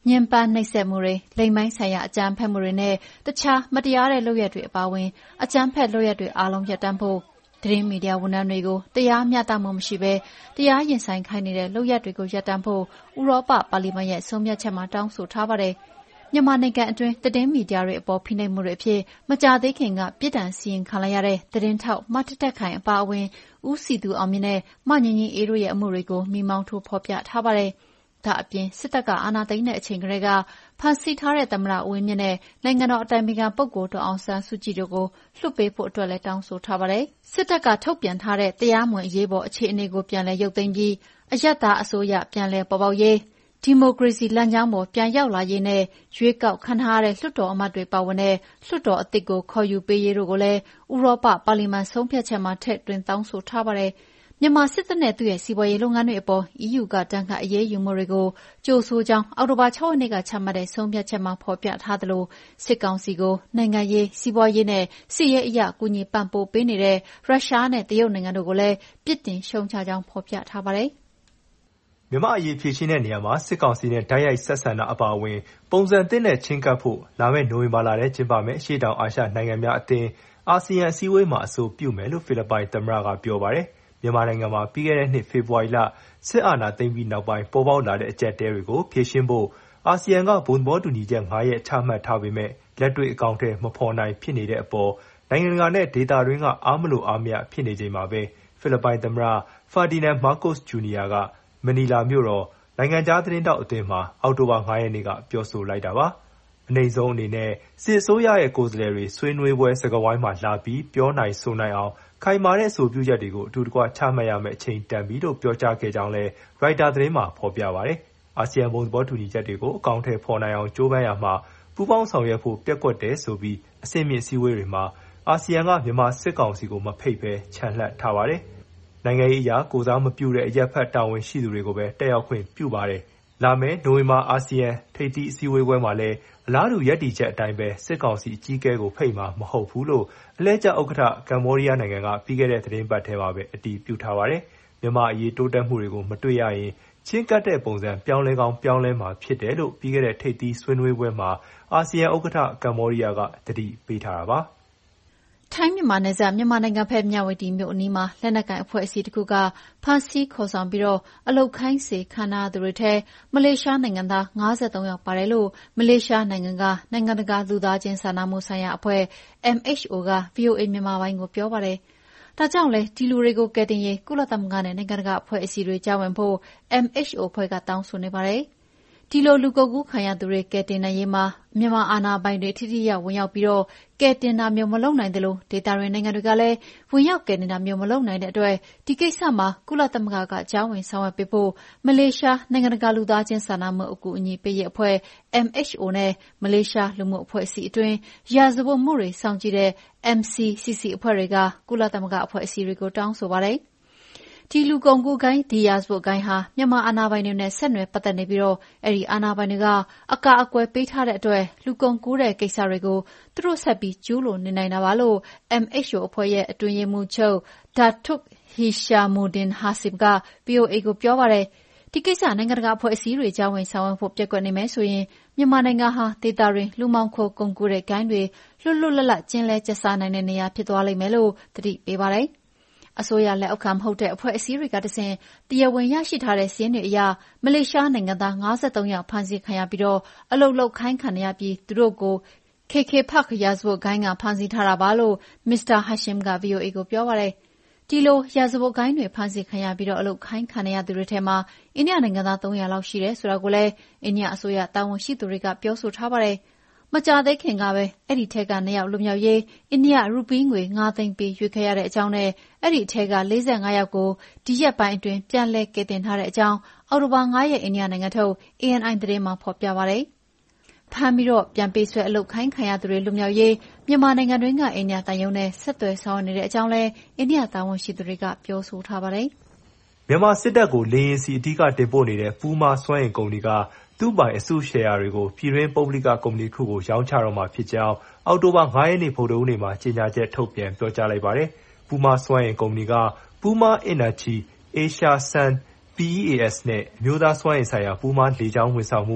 ညှဉ်းပန်းနှိပ်စက်မှုတွေ၊လိင်ပိုင်းဆိုင်ရာအကြမ်းဖက်မှုတွေနဲ့တခြားမတရားတဲ့လုပ်ရပ်တွေအပါအဝင်အကြမ်းဖက်လုပ်ရပ်တွေအားလုံးရပ်တန့်ဖို့၊သတင်းမီဒီယာဝန်ထမ်းတွေကိုတရားမျှတမှုမရှိဘဲတရားရင်ဆိုင်ခိုင်းနေတဲ့လုပ်ရပ်တွေကိုရပ်တန့်ဖို့ဥရောပပါလီမန်ရဲ့ဆုံးဖြတ်ချက်မှာတောင်းဆိုထားပါတယ်။မြန်မာနိုင်ငံအတွင်းသတင်းမီဒီယာတွေအပေါ်ဖိနှိပ်မှုတွေအဖြစ်မကြာသေးခင်ကပြစ်ဒဏ်စီရင်ခံလိုက်ရတဲ့သတင်းထောက်မထက်ထက်ခိုင်အပါအဝင်ဦးစည်သူအောင်မြင့်နဲ့မငြိမ်းငြိမ်းအေးတို့ရဲ့အမှုတွေကိုမီးမောင်းထိုးဖော်ပြထားပါတယ်။ဒါ့အပြင်စစ်တပ်ကအာဏာသိမ်းတဲ့အချိန်ကတည်းကဖမ်းဆီးထားတဲ့သမ္မတဦးဝင်းမြင့်နဲ့နိုင်ငံတော်အတိုင်ပင်ခံပုဂ္ဂိုလ်ဒေါ်အောင်ဆန်းစုကြည်တို့ကိုလွှတ်ပေးဖို့အတွက်လည်းတောင်းဆိုထားပါတယ်။စစ်တပ်ကထုတ်ပြန်ထားတဲ့တရားမဝင်အရေးပေါ်အခြေအနေကိုပြန်လည်ရုပ်သိမ်းပြီးအရပ်သားအစိုးရပြန်လည်ပေါ်ပေါက်ရေး၊ဒီမိုကရေစီလမ်းကြောင်းပေါ်ပြန်ရောက်လာရေးနဲ့ရွေးကောက်ခံထားရတဲ့လွှတ်တော်အမတ်တွေပါဝင်တဲ့လွှတ်တော်အသစ်ကိုခေါ်ယူပေးရေးတို့ကိုလည်းဥရောပပါလီမန်ဆုံးဖြတ်ချက်မှာထည့်သွင်းတောင်းဆိုထားပါတယ်။မြန်မာစစ်တပ်နဲ့သူ့ရဲ့စီးပွားရေးလုပ်ငန်းတွေအပေါ်အီးယူကဒဏ်ခတ်အရေးယူမှုတွေကိုကြိုဆိုကြောင်းအောက်တိုဘာ၆ရက်နေ့ကချမှတ်တဲ့ဆုံးဖြတ်ချက်မှာဖော်ပြထားသလိုစစ်ကောင်စီကိုနိုင်ငံရေး၊စီးပွားရေးနဲ့စစ်ရေးအရကူညီပံ့ပိုးပေးနေတဲ့ရုရှားနဲ့တရုတ်နိုင်ငံတို့ကိုလည်းပြစ်တင်ရှုတ်ချကြောင်းဖော်ပြထားပါတယ်။မြန်မာ့အရေးဖြေရှင်းတဲ့နေရာမှာစစ်ကောင်စီနဲ့တိုက်ရိုက်ဆက်ဆံတာအပါအဝင်ပုံစံသစ်နဲ့ချဉ်းကပ်ဖို့လာမယ့်နိုဝင်ဘာလထဲကျင်းပမယ့်အရှေ့တောင်အာရှနိုင်ငံများအသင်းအာဆီယံအစည်းအဝေးမှာအဆိုပြုမယ်လို့ဖိလစ်ပိုင်သမ္မတကပြောပါတယ်။မြန်မာနိုင်ငံမှာပြီးခဲ့တဲ့နှစ်ဖေဖော်ဝါရီလစစ်အာဏာသိမ်းပြီးနောက်ပိုင်းပေါ်ပေါက်လာတဲ့အကျပ်အတည်းတွေကိုဖြေရှင်းဖို့အာဆီယံကဘုံသဘောတူညီချက်၅ရပ်ချမှတ်ထားပေမဲ့လက်တွေ့အကောင်အထည်မဖော်နိုင်ဖြစ်နေတဲ့အပေါ်နိုင်ငံတကာနဲ့ဒေသတွင်းကအားမလိုအားမရဖြစ်နေချိန်မှာပဲဖိလစ်ပိုင်သမ္မတဖာဒီနန်မားကို့စ်ဂျူနီယာကမနီလာမြို့တော်နိုင်ငံခြားသတင်းထောက်အသင်းမှာအောက်တိုဘာ၅ရက်နေ့ကပြောဆိုလိုက်တာပါ။အနိမ့်ဆုံးအနေနဲ့စစ်အစိုးရရဲ့ကိုယ်စားလှယ်တွေဆွေးနွေးပွဲစကားဝိုင်းမှာလာပြီးပြောနိုင်ဆိုနိုင်အောင်ခိုင်မာတဲ့အဆိုပြုချက်တွေကိုအထူးတကွချမှတ်ရမယ့်အချိန်တန်ပြီလို့ပြောကြားခဲ့ကြောင်းလည်းရိုက်တာသတင်းမှာဖော်ပြပါတယ်။အာဆီယံဘုံသဘောတူညီချက်တွေကိုအကောင်အထည်ဖော်နိုင်အောင်ကြိုးပမ်းရာမှာပူးပေါင်းဆောင်ရွက်ဖို့ပျက်ကွက်တယ်ဆိုပြီးအဆင့်မြင့်အစည်းအဝေးတွေမှာအာဆီယံကမြန်မာစစ်ကောင်စီကိုမဖိတ်ဘဲချန်လှပ်ထားပါတယ်။နိုင်ငံရေးအရာကိုစားမပြုတဲ့အရက်ဖက်တာဝန်ရှိသူတွေကိုပဲတက်ရောက်ခွင့်ပြုပါတယ်။လာမယ့်နိုဝင်ဘာအာဆီယံထိပ်သီးအစည်းအဝေးပွဲမှာလည်းအလားတူရပ်တည်ချက်အတိုင်းပဲစစ်ကောင်စီအကြီးအကဲကိုဖိတ်မှာမဟုတ်ဘူးလို့အလှည့်ကျဥက္ကဋ္ဌကမ္ဘောဒီးယားနိုင်ငံကပြီးခဲ့တဲ့သတင်းပတ်ထဲမှာပဲအတည်ပြုထားပါတယ်။မြန်မာအရေးတိုးတက်မှုတွေကိုမတွေ့ရရင်ချင်းကပ်တဲ့ပုံစံပြောင်းလဲကောင်းပြောင်းလဲမှာဖြစ်တယ်လို့ပြီးခဲ့တဲ့ထိပ်သီးဆွေးနွေးပွဲမှာအာဆီယံဥက္ကဋ္ဌကမ္ဘောဒီးယားကသတိပေးထားတာပါ။ထိုင်းမြန်မာနယ်စပ်မြန်မာနိုင်ငံဘက်မြဝတီမြို့အနီးမှာလက်နက်ကိုင်အဖွဲ့အစည်းတစ်ခုကဖမ်းဆီးခေါ်ဆောင်ပြီးအလုပ်ခိုင်းစေခံထားရသူတွေထဲမလေးရှားနိုင်ငံသား၅၃ယောက်ပါတယ်လို့မလေးရှားနိုင်ငံကနိုင်ငံတကာလူသားချင်းစာနာမှုဆိုင်ရာအဖွဲ့ M H O က ဗွီအိုအေမြန်မာပိုင်းကိုပြောပါတယ်။ဒါကြောင့်လည်းဒီလူတွေကိုကယ်တင်ရေးကုလသမဂ္ဂနဲ့နိုင်ငံတကာအဖွဲ့အစည်းတွေကြားဝင်ဖို့ M H O အဖွဲ့ကတောင်းဆိုနေပါတယ်။ဒီလိုလူကုန်ကူးခံရသူတွေကယ်တင်နိုင်ရေးမှာမြန်မာအာဏာပိုင်တွေထိထိရောက်ဝင်ရောက်ပြီးတော့ကယ်တင်တာမျိုးမလုပ်နိုင်သလိုဒေသတွင်းနိုင်ငံတွေကလည်းဝင်ရောက်ကယ်တင်တာမျိုးမလုပ်နိုင်တဲ့အတွက်ဒီကိစ္စမှာကုလသမဂ္ဂကကြားဝင်ဆောင်ရွက်ပေးဖို့မလေးရှားနိုင်ငံတကာလူသားချင်းစာနာမှုအကူအညီပေးရေးအဖွဲ့ M H O နဲ့မလေးရှားလူမှုအဖွဲ့အစည်းအတွင်းရာဇဝတ်မှုတွေစောင့်ကြည့်တဲ့ M C C C အဖွဲ့တွေကကုလသမဂ္ဂအဖွဲ့အစည်းတွေကိုတောင်းဆိုပါတယ်။ဒီလူကုန်ကူးဂိုဏ်းဒီရာဇဝတ်ဂိုဏ်းဟာမြန်မာအာဏာပိုင်တွေနဲ့ဆက်နွယ်ပတ်သက်နေပြီးတော့အဲ့ဒီအာဏာပိုင်တွေကအကာအကွယ်ပေးထားတဲ့အတွက်လူကုန်ကူးတဲ့ကိစ္စတွေကိုသူတို့ဆက်ပြီးကျူးလွန်နေနိုင်တာပါလို့ M H O အဖွဲ့ရဲ့အတွင်းရေးမှူးချုပ် Datuk Hishamuddin Hasib က ဗွီအိုအေကိုပြောပါတယ်။ဒီကိစ္စနိုင်ငံတကာအဖွဲ့အစည်းတွေကြားဝင်ဆောင်ရွက်ဖို့ပျက်ကွက်နေမယ်ဆိုရင်မြန်မာနိုင်ငံဟာဒေသတွင်းလူမှောင်ခိုကုန်ကူးတဲ့ဂိုဏ်းတွေလွတ်လွတ်လပ်လပ်ကျင်းလဲကျက်စားနိုင်တဲ့နေရာဖြစ်သွားလိမ့်မယ်လို့သတိပေးပါတယ်။အစိုးရလက်အောက်ခံမဟုတ်တဲ့အဖွဲ့အစည်းတွေကတဆင့်တရားဝင်ရရှိထားတဲ့စာရင်းတွေအရမလေးရှားနိုင်ငံသား၅၃ယောက်ဖမ်းဆီးခံရပြီးတော့အလုပ်လုပ်ခိုင်းခံရပြီးသူတို့ကို K K Park ရာဇဝတ်ဂိုဏ်းကဖမ်းဆီးထားတာပါလို့မစ္စတာဟာရှမ်က ဗွီအိုအေကိုပြောပါတယ်။ဒီလိုရာဇဝတ်ဂိုဏ်းတွေဖမ်းဆီးခံရပြီးတော့အလုပ်ခိုင်းခံရသူတွေထဲမှာအိန္ဒိယနိုင်ငံသား၃ရာလောက်ရှိတယ်ဆိုတာကိုလည်းအိန္ဒိယအစိုးရတာဝန်ရှိသူတွေကပြောဆိုထားပါတယ်။မကြာသေးခင်ကပဲအဲ့ဒီထဲကနှစ်ယောက်လွတ်မြောက်ရေးအိန္ဒိယရူပီးငွေ၅သိန်းပေးရွေးခဲ့ရတဲ့အကြောင်းနဲ့အဲ့ဒီထဲက၄၅ယောက်ကိုဒီရက်ပိုင်းအတွင်းပြန်လည်ကယ်တင်ထားတဲ့အကြောင်းအောက်တိုဘာ၅ရက်အိန္ဒိယနိုင်ငံထုတ် A N I သတင်းမှာဖော်ပြပါတယ်။ဖမ်းပြီးတော့ပြန်ပေးဆွဲအလုပ်ခိုင်းခံရသူတွေလွတ်မြောက်ရေးမြန်မာနိုင်ငံတွင်းကအိန္ဒိယတန်ယုံနဲ့ဆက်သွယ်ဆောင်နေတဲ့အကြောင်းလဲအိန္ဒိယတာဝန်ရှိသူတွေကပြောဆိုထားပါတယ်။မြန်မာစစ်တပ်ကိုလေယာဉ်စီအဓိကတင်ပို့နေတဲ့ပူးမာစွမ်းအင်ကုမ္ပဏီကသူ့ပိုင်အစုရှယ်ယာတွေကိုပြည်တွင်းပုဂ္ဂလိကကုမ္ပဏီတစ်ခုကိုရောင်းချတော့မှာဖြစ်ကြောင်းအောက်တိုဘာ၅ရက်နေ့ဗုဒ္ဓဟူးနေ့မှာကြေညာချက်ထုတ်ပြန်ပြောကြားလိုက်ပါတယ်။ပူမာစွမ်းအင်ကုမ္ပဏီကပူမာ Energy, Asia Sun, P E A S နဲ့အမျိုးသားစွမ်းအင်ဆိုင်ရာပူမာလေကြောင်းဝန်ဆောင်မှု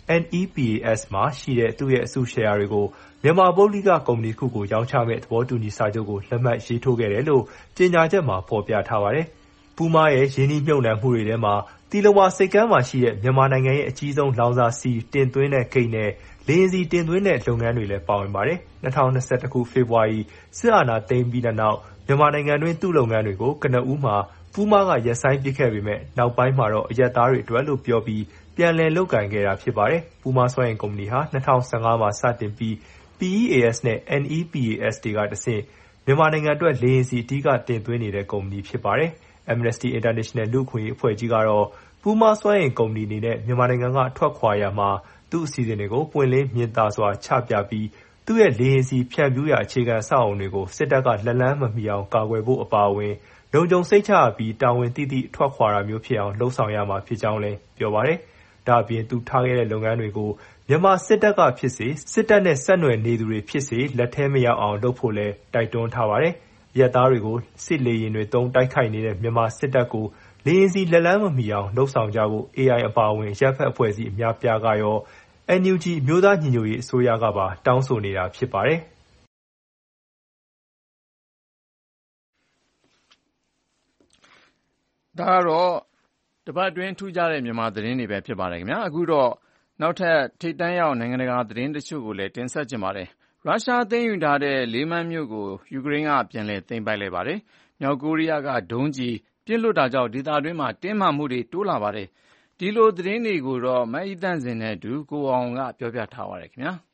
N E P A S မှာရှိတဲ့သူ့ရဲ့အစုရှယ်ယာတွေကိုမြန်မာပုဂ္ဂလိကကုမ္ပဏီတစ်ခုကိုရောင်းချမယ့်သဘောတူညီစာချုပ်ကိုလက်မှတ်ရေးထိုးခဲ့တယ်လို့ကြေညာချက်မှာဖော်ပြထားပါတယ်။ Puma ရဲ့ရင်းနှီးမြှုပ်နှံမှုတွေထဲမှာတီလဝါဆိပ်ကမ်းမှာရှိတဲ့မြန်မာနိုင်ငံရဲ့အကြီးဆုံးလောင်စာဆီတင်သွင်းတဲ့ဂိတ်နဲ့လေယာဉ်ဆီတင်သွင်းတဲ့လုပ်ငန်းတွေလည်းပါဝင်ပါတယ်။၂၀၂၁ခုဖေဖော်ဝါရီစစ်အာဏာသိမ်းပြီးတဲ့နောက်မြန်မာနိုင်ငံတွင်းသူ့လုပ်ငန်းတွေကိုကနဦးမှာ Puma ကရပ်ဆိုင်းပစ်ခဲ့ပေမဲ့နောက်ပိုင်းမှာတော့အရပ်သားတွေအတွက်လို့ပြောပြီးပြန်လည်လုပ်ကိုင်ခဲ့တာဖြစ်ပါတယ်။ Puma စွမ်းအင်ကုမ္ပဏီဟာ၂၀၁၅မှာစတင်ပြီး P E A S နဲ့ N E P A S တွေကတဆင့်မြန်မာနိုင်ငံအတွက်လေယာဉ်ဆီအဓိကတင်သွင်းနေတဲ့ကုမ္ပဏီဖြစ်ပါတယ်။ Amnesty International လူ့အခွင့်အရေးအဖွဲ့ကြီးကတော့ Puma စွမ်းအင်ကုမ္ပဏီအနေနဲ့မြန်မာနိုင်ငံကထွက်ခွာရာမှာသူ့အစီအစဉ်တွေကိုပွင့်လင်းမြင်သာစွာချပြပြီးသူ့ရဲ့လေယာဉ်ဆီဖြန့်ဖြူးရာအခြေခံအဆောက်အအုံတွေကိုစစ်တပ်ကလက်လှမ်းမမီအောင်ကာကွယ်ဖို့အပါအဝင်လုံခြုံစိတ်ချရပြီးတာဝန်သိသိထွက်ခွာတာမျိုးဖြစ်အောင်လုပ်ဆောင်ရမှာဖြစ်ကြောင်းလည်းပြောပါတယ်။ဒါ့အပြင်သူထားခဲ့တဲ့လုပ်ငန်းတွေကိုမြန်မာစစ်တပ်ကဖြစ်စေစစ်တပ်နဲ့ဆက်နွယ်နေသူတွေဖြစ်စေလက်ထဲမရောက်အောင်လုပ်ဖို့လည်းတိုက်တွန်းထားပါတယ်။အရပ်သားတွေကိုစစ်လေယာဉ်တွေသုံးတိုက်ခိုက်နေတဲ့မြန်မာစစ်တပ်ကိုလေယာဉ်ဆီလက်လှမ်းမမီအောင်လုပ်ဆောင်ကြဖို့ A I အပါအဝင်အရပ်ဘက်အဖွဲ့အစည်းအများအပြားကရော N U G အမျိုးသားညီညွတ်ရေးအစိုးရကပါတောင်းဆိုနေတာဖြစ်ပါတယ်။ဒါကတော့တပတ်အတွင်းထူးခြားတဲ့မြန်မာသတင်းတွေပဲဖြစ်ပါတယ်ခင်ဗျာ။အခုတော့နောက်ထပ်ထိပ်တန်းရောက်နိုင်ငံတကာသတင်းတချို့ကိုလည်းတင်ဆက်ချင်ပါတယ်။ရုရှားသိမ်းယူထားတဲ့လေးမန်းမြို့ကိုယူကရိန်းကပြန်လည်သိမ်းပိုက်လိုက်ပါတယ်။မြောက်ကိုရီးယားကဒုံးကျည်ပစ်လွှတ်တာကြောင့်ဒေသတွင်းမှာတင်းမာမှုတွေတိုးလာပါတယ်။ဒီလိုသတင်းတွေကိုတော့မအိသန့်စင်နဲ့အတူကိုအောင်ကပြောပြထားပါတယ်ခင်ဗျာ။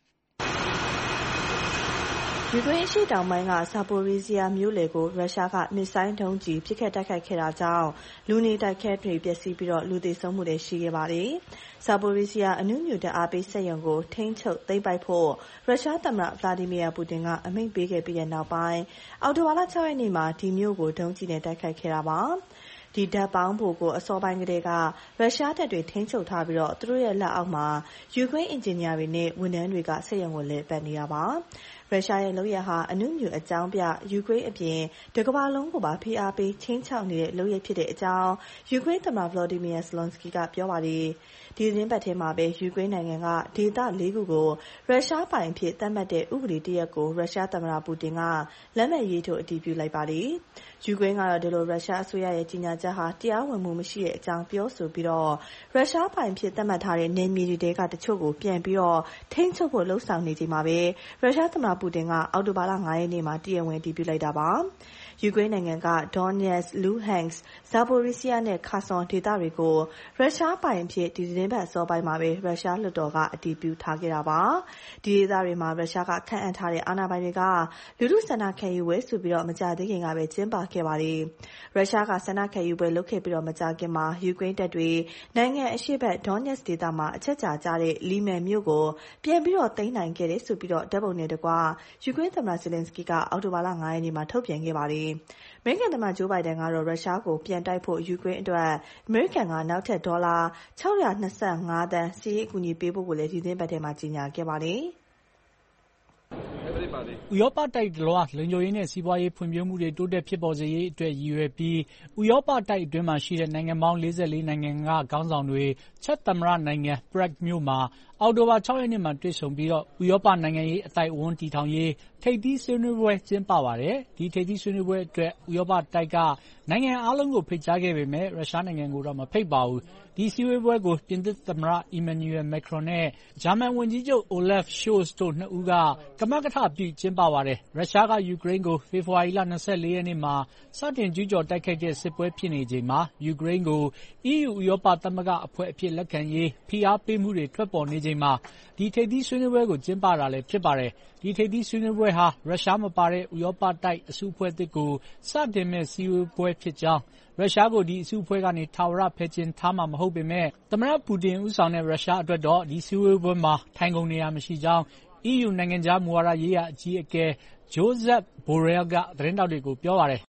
ယူကရိန်းအရှေ့တောင်ပိုင်းကဇာပိုရီးဇီးယားမြို့လယ်ကိုရုရှားကမစ်ဇိုင်းဒုံးကျည်ပစ်ခတ်တိုက်ခိုက်ခဲ့တာကြောင့်လူနေတိုက်ခန်းတွေပျက်စီးပြီးလူသေဆုံးမှုတွေရှိခဲ့ပါတယ်။ဇာပိုရီးဇီးယားအနုမြူဓာတ်အားပေးစက်ရုံကိုထိန်းချုပ်သိမ်းပိုက်ဖို့ရုရှားသမ္မတဗလာဒီမီယာပူတင်ကအမိန့်ပေးခဲ့ပြီးတဲ့နောက်ပိုင်းအောက်တိုဘာလ၆ရက်နေ့မှာဒီမြို့ကိုဒုံးကျည်နဲ့တိုက်ခိုက်ခဲ့တာပါ။ဒီဓာတ်ပေါင်းဖိုကိုအစောပိုင်းကတည်းကရုရှားတပ်တွေထိန်းချုပ်ထားပြီးသူတို့ရဲ့လက်အောက်မှာယူကရိန်းအင်ဂျင်နီယာတွေနဲ့ဝန်ထမ်းတွေကစက်ရုံကိုလည်ပတ်နေတာပါ။ရုရှားရဲ့လုပ်ရပ်ဟာအနုမြူအကြောင်းပြယူကရိန်းအပြင်တကမ္ဘာလုံးကိုပါဖိအားပေးခြိမ်းခြောက်နေတဲ့လုပ်ရပ်ဖြစ်တဲ့အကြောင်းယူကရိန်းသမ္မတဗလော်ဒီမီယာဇလန်စကီကပြောပါတယ်။ဒီသတင်းပတ်ထဲမှာပဲယူကရိန်းနိုင်ငံကဒေသလေးခုကိုရုရှားပိုင်ဖြစ်သတ်မှတ်တဲ့ဥပဒေတရက်ကိုရုရှားသမ္မတပူတင်ကလက်မှတ်ရေးထိုးအတည်ပြုလိုက်ပါတယ်။ယူကရိန်းကတော့ဒီလိုရုရှားအစိုးရရဲ့ကြီးညာချက်ဟာတရားဝင်မှုမရှိတဲ့အကြောင်းပြောဆိုပြီးတော့ရုရှားပိုင်ဖြစ်သတ်မှတ်ထားတဲ့နယ်မြေတွေတဲကတချို့ကိုပြန်ပြီးတော့ထိန်းချုပ်ဖို့လှုံ့ဆော်နေချိန်မှာပဲရုရှားသမ္မတပူတင်ကအောက်တိုဘာလ၅ရက်နေ့မှာတရားဝင်တည်ပြုလိုက်တာပါ။ယူကရိန်းနိုင်ငံက Donetsk, Luhansk, Zaporizhzhia နဲ့ Kherson ဒေသတွေကိုရုရှားပိုင်ဖြစ်ဒီသတင်းပတ်အစောပိုင်းမှာပဲရုရှားလွှတ်တော်ကအတည်ပြုထားခဲ့တာပါ။ဒီဒေသတွေမှာရုရှားကခန့်အပ်ထားတဲ့အာဏာပိုင်တွေကလူထုဆန္ဒခံယူပွဲဆိုပြီးတော့မကြာသေးခင်ကပဲကျင်းပခဲ့ပါတယ်။ရုရှားကဆန္ဒခံယူပွဲလုပ်ခဲ့ပြီးတော့မကြာခင်မှာယူကရိန်းတပ်တွေနိုင်ငံအရှေ့ဘက် Donetsk ဒေသမှာအချက်ချာကျတဲ့လီမန်မြို့ကိုပြန်ပြီးတော့သိမ်းနိုင်ခဲ့တယ်ဆိုပြီးတော့ဓာတ်ပုံနဲ့တကွယူကရိန်းသမ္မတဇလင်စကီကအောက်တိုဘာလ၅ရက်နေ့မှာထုတ်ပြန်ခဲ့ပါတယ်။အမေရိကန်သမ္မတဂျိုးဘိုင်ဒန်ကတော့ရုရှားကိုပြန်တိုက်ဖို့ယူကရိန်းအတွက်အမေရိကန်ကနောက်ထပ်ဒေါ်လာ၆၂၅သန်းစစ်ရေးအကူအညီပေးဖို့ကိုလည်းဒီသတင်းပတ်ထဲမှာကြေညာခဲ့ပါတယ်။ဥရောပတိုက်တလွှားလုံခြုံရေးနဲ့စီးပွားရေးဖွံ့ဖြိုးမှုတွေတိုးတက်ဖြစ်ပေါ်စေရေးအတွက်ရည်ရွယ်ပြီးဥရောပတိုက်အတွင်းမှာရှိတဲ့နိုင်ငံပေါင်း၄၄နိုင်ငံကခေါင်းဆောင်တွေချက်သမ္မတနိုင်ငံ Prague မြို့မှာအောက်တိုဘာ၆ရက်နေ့မှာတွေ့ဆုံပြီးတော့ဥရောပနိုင်ငံရေးအသိုက်အဝန်းတည်ထောင်ရေးထိပ်သီးဆွေးနွေးပွဲကျင်းပပါတယ်။ဒီထိပ်သီးဆွေးနွေးပွဲအတွက်ဥရောပတိုက်ကနိုင်ငံအားလုံးကိုဖိတ်ကြားခဲ့ပေမဲ့ရုရှားနိုင်ငံကိုတော့မဖိတ်ပါဘူး။ဒီစည်းဝေးပွဲကိုပြင်သစ်သမ္မတ Emmanuel Macron နဲ့ဂျာမန်ဝန်ကြီးချုပ် Olaf Scholz တို့နှစ်ဦးကကမကထပြုကျင်းပပါတယ်။ရုရှားကယူကရိန်းကိုဖေဖော်ဝါရီလ၂၄ရက်နေ့မှာစတင်ကျူးကျော်တိုက်ခိုက်တဲ့စစ်ပွဲဖြစ်နေချိန်မှာယူကရိန်းကို E U ဥရောပသမဂ္ဂအဖွဲ့အဖြစ်လက်ခံရေးဖိအားပေးမှုတွေထွက်ပေါ်နေချိန်မှာဒီထိပ်သီးဆွေးနွေးပွဲကိုကျင်းပတာလည်းဖြစ်ပါတယ်။ဒီထိပ်သီးဆွေးနွေးပွဲဟာရုရှားမပါတဲ့ဥရောပတိုက်အစုအဖွဲ့အသစ်ကိုစတင်မဲ့စည်းဝေးပွဲဖြစ်ကြောင်းရုရှားကိုဒီအစုအဖွဲ့ကနေထာဝရဖယ်ကျဉ်ထားမှာမဟုတ်ပေမဲ့သမ္မတပူတင်ဦးဆောင်တဲ့ရုရှားအတွက်တော့ဒီစည်းဝေးပွဲမှာထိုင်ကုန်နေရာမရှိကြောင်း E U နိုင်ငံခြားမူဝါဒရေးရာအကြီးအကဲ Josep Borrell ကသတင်းထောက်တွေကိုပြောပါတယ်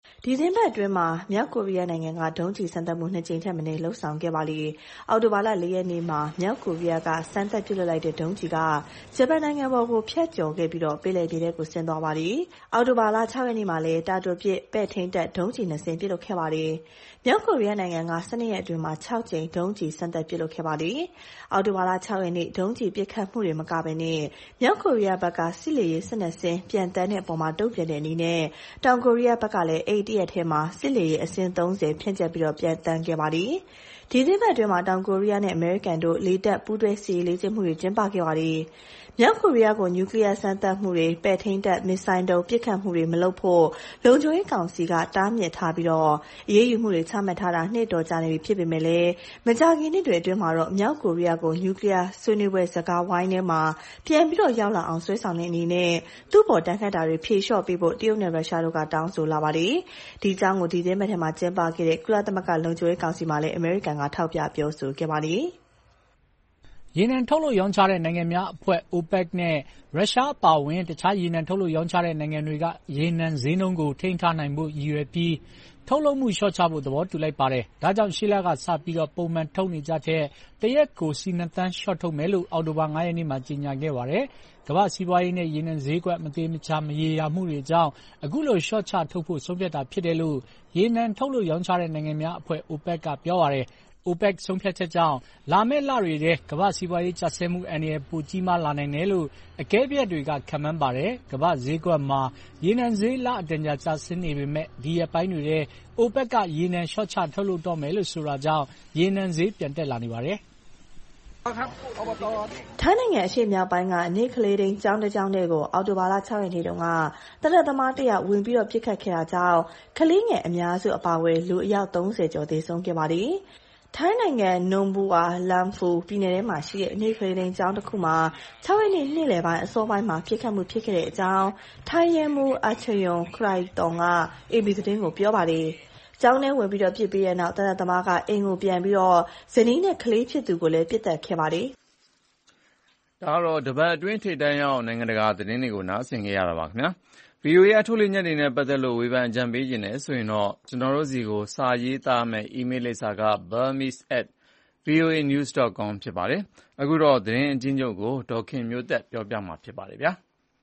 ဒီသင်းပတ်အတွင်းမှာမြောက်ကိုရီးယားနိုင်ငံကဒုံးကျည်စမ်းသပ်မှုနှစ်ကြိမ်ထက်မနည်းလှုပ်ဆောင်ခဲ့ပါလေ။အောက်တိုဘာလ၄ရက်နေ့မှာမြောက်ကိုရီးယားကစမ်းသပ်ပြုလုပ်လိုက်တဲ့ဒုံးကျည်ကဂျပန်နိုင်ငံပေါ်ကိုဖြတ်ကျော်ခဲ့ပြီးတော့ပင်လယ်ပြင်ထဲကိုဆင်းသွားပါလေ။အောက်တိုဘာလ၆ရက်နေ့မှာလည်းတာတိုပစ်ပဲ့ထိန်းတပ်ဒုံးကျည်နှစ်စင်းပြုလုပ်ခဲ့ပါလေ။မြောက်ကိုရီးယားနိုင်ငံက၁၂ရက်အတွင်းမှာ၆ကြိမ်ဒုံးကျည်စမ်းသပ်ပြုလုပ်ခဲ့ပါလေ။အောက်တိုဘာလ၆ရက်နေ့ဒုံးကျည်ပစ်ခတ်မှုတွေမကဘဲနဲ့မြောက်ကိုရီးယားဘက်ကစစ်လေယာဉ်၁၂စင်းပြန်တန်းတဲ့အပေါ်မှာတုံ့ပြန်တဲ့အနေနဲ့တောင်ကိုရီးယားဘက်ကလည်းအဲ့ဒီတရက်ထဲမှာစစ်လေယာဉ်အစင်းသုံးဆယ်ဖြန့်ကျက်ပြီးတော့ပြန်တန်းခဲ့ပါလေ။ဒီသင်းပတ်အတွင်းမှာတောင်ကိုရီးယားနဲ့အမေရိကန်တို့လေတပ်ပူးတွဲစစ်ရေးလေ့ကျင့်မှုတွေကျင်းပခဲ့ပါလေ။မြောက်ကိုရီးယားကိုနျူကလ িয়ার စမ်းသပ်မှုတွေပဲ့ထိန်းတပ်မစ်ဆိုင်းဒုံးပစ်ခတ်မှုတွေမလုပ်ဖို့လုံခြုံရေးကောင်စီကတားမြစ်ထားပြီးတော့အရေးယူမှုတွေချမှတ်ထားတာနှစ်တော်ကြာနေပြီဖြစ်ပေမဲ့လည်းမကြာခင်နှစ်တွေအတွင်းမှာတော့မြောက်ကိုရီးယားကိုနျူကလ িয়ার ဆွေးနွေးပွဲစကားဝိုင်းထဲမှာပြန်ပြီးတော့ရောက်လာအောင်ဆွဲဆောင်တဲ့အနေနဲ့သူ့ပေါ်တန်းခတ်တာတွေဖြေလျှော့ပေးဖို့တရုတ်နဲ့ရုရှားတို့ကတောင်းဆိုလာပါတယ်။ဒီအကြောင်းကိုဒီသင်းပတ်ထဲမှာကျင်းပခဲ့တဲ့ကုလသမဂ္ဂလုံခြုံရေးကောင်စီမှာလည်းအမေရိကန်ကထောက်ပြပြောဆိုခဲ့ပါတယ်။ရေနံထုတ်လုပ်ရောင်းချတဲ့နိုင်ငံများအဖွဲ့ အိုပက် နဲ့ရုရှားအပါအဝင်တခြားရေနံထုတ်လုပ်ရောင်းချတဲ့နိုင်ငံတွေကရေနံဈေးနှုန်းကိုထိန်းထားနိုင်ဖို့ရည်ရွယ်ပြီးထုတ်လုပ်မှုလျှော့ချဖို့သဘောတူလိုက်ပါတယ်။ဒါကြောင့်ရှေ့လကစပြီးတော့ပုံမှန်ထုတ်နေကြတဲ့တရက်ကိုစီနှစ်သန်းလျှော့ထုတ်မယ်လို့အောက်တိုဘာ၅ရက်နေ့မှာကြေညာခဲ့ပါတယ်။ကမ္ဘာ့စီးပွားရေးနဲ့ရေနံဈေးကွက်မသေမချာမရေရာမှုတွေကြောင့်အခုလိုလျှော့ချထုတ်ဖို့ဆုံးဖြတ်တာဖြစ်တယ်လို့ရေနံထုတ်လုပ်ရောင်းချတဲ့နိုင်ငံများအဖွဲ့ အိုပက် ကပြောပါတယ်။ အိုပက် ဆုံးဖြတ်ချက်ကြောင့်လာမယ့်လတွေထဲကမ္ဘာ့စီးပွားရေးကျဆင်းမှုအန္တရာယ်ပိုကြီးမားလာနိုင်တယ်လို့အကဲဖြတ်တွေကခန့်မှန်းပါတယ်။ကမ္ဘာ့ဈေးကွက်မှာရေနံဈေးလအတန်ကြာကျဆင်းနေပေမဲ့ဒီရက်ပိုင်းတွေထဲအိုပက်ကရေနံလျှော့ချထုတ်လုပ်တော့မယ်လို့ဆိုတာကြောင့်ရေနံဈေးပြန်တက်လာနေပါတယ်။ထိုင်းနိုင်ငံအရှေ့မြောက်ပိုင်းကနေ့ကလေးတိန်းကျောင်းတစ်ကျောင်းထဲကိုအောက်တိုဘာလ၆ရက်နေ့တုန်းကသေနတ်သမားတစ်ယောက်ဝင်ပြီးတော့ပစ်ခတ်ခဲ့တာကြောင့်ကလေးငယ်အများစုအပါအဝင်လူအယောက်သုံးဆယ်ကျော်သေဆုံးခဲ့ပါတယ်။ထိုင်းနိုင်ငံနွန်ဘူဝါလမ်ဖူပြည်နယ်ထဲမှာရှိတဲ့နေ့ကလေးတိန်းကျောင်းတစ်ခုမှာ၆ရက်နေ့နေ့လယ်ပိုင်းအစောပိုင်းမှာပစ်ခတ်မှုဖြစ်ခဲ့တဲ့အကြောင်းထိုင်းရဲမှူးအချယွန်ခရိုင်တောင်က အေဘီ သတင်းကိုပြောပါတယ်။ကျောင်းထဲဝင်ပြီးတော့ပစ်ပြီးတဲ့နောက်သေနတ်သမားကအိမ်ကိုပြန်ပြီးတော့ဇနီးနဲ့ကလေးဖြစ်သူကိုလည်းပစ်သတ်ခဲ့ပါတယ်။ဒါကတော့တပတ်အတွင်းထိပ်တန်းရောက်နိုင်ငံတကာသတင်းတွေကိုနားဆင်ကြရတာပါခင်ဗျာ။ ဗွီအိုအေအထုတ်လွှင့်ချက်တွေနဲ့ပတ်သက်လို့ဝေဖန်အကြံပေးခြင်းနဲ့ဆိုရင်တော့ကျွန်တော်တို့စီကိုစာရေးသားမယ်အီးမေးလ်လိပ်စာက burmese at voa news dot com ဖြစ်ပါတယ်။အခုတော့သတင်းအချင်းချုပ်ကိုဒေါ်ခင်မျိုးသက်ပြောပြမှာဖြစ်ပါတယ်ဗျာ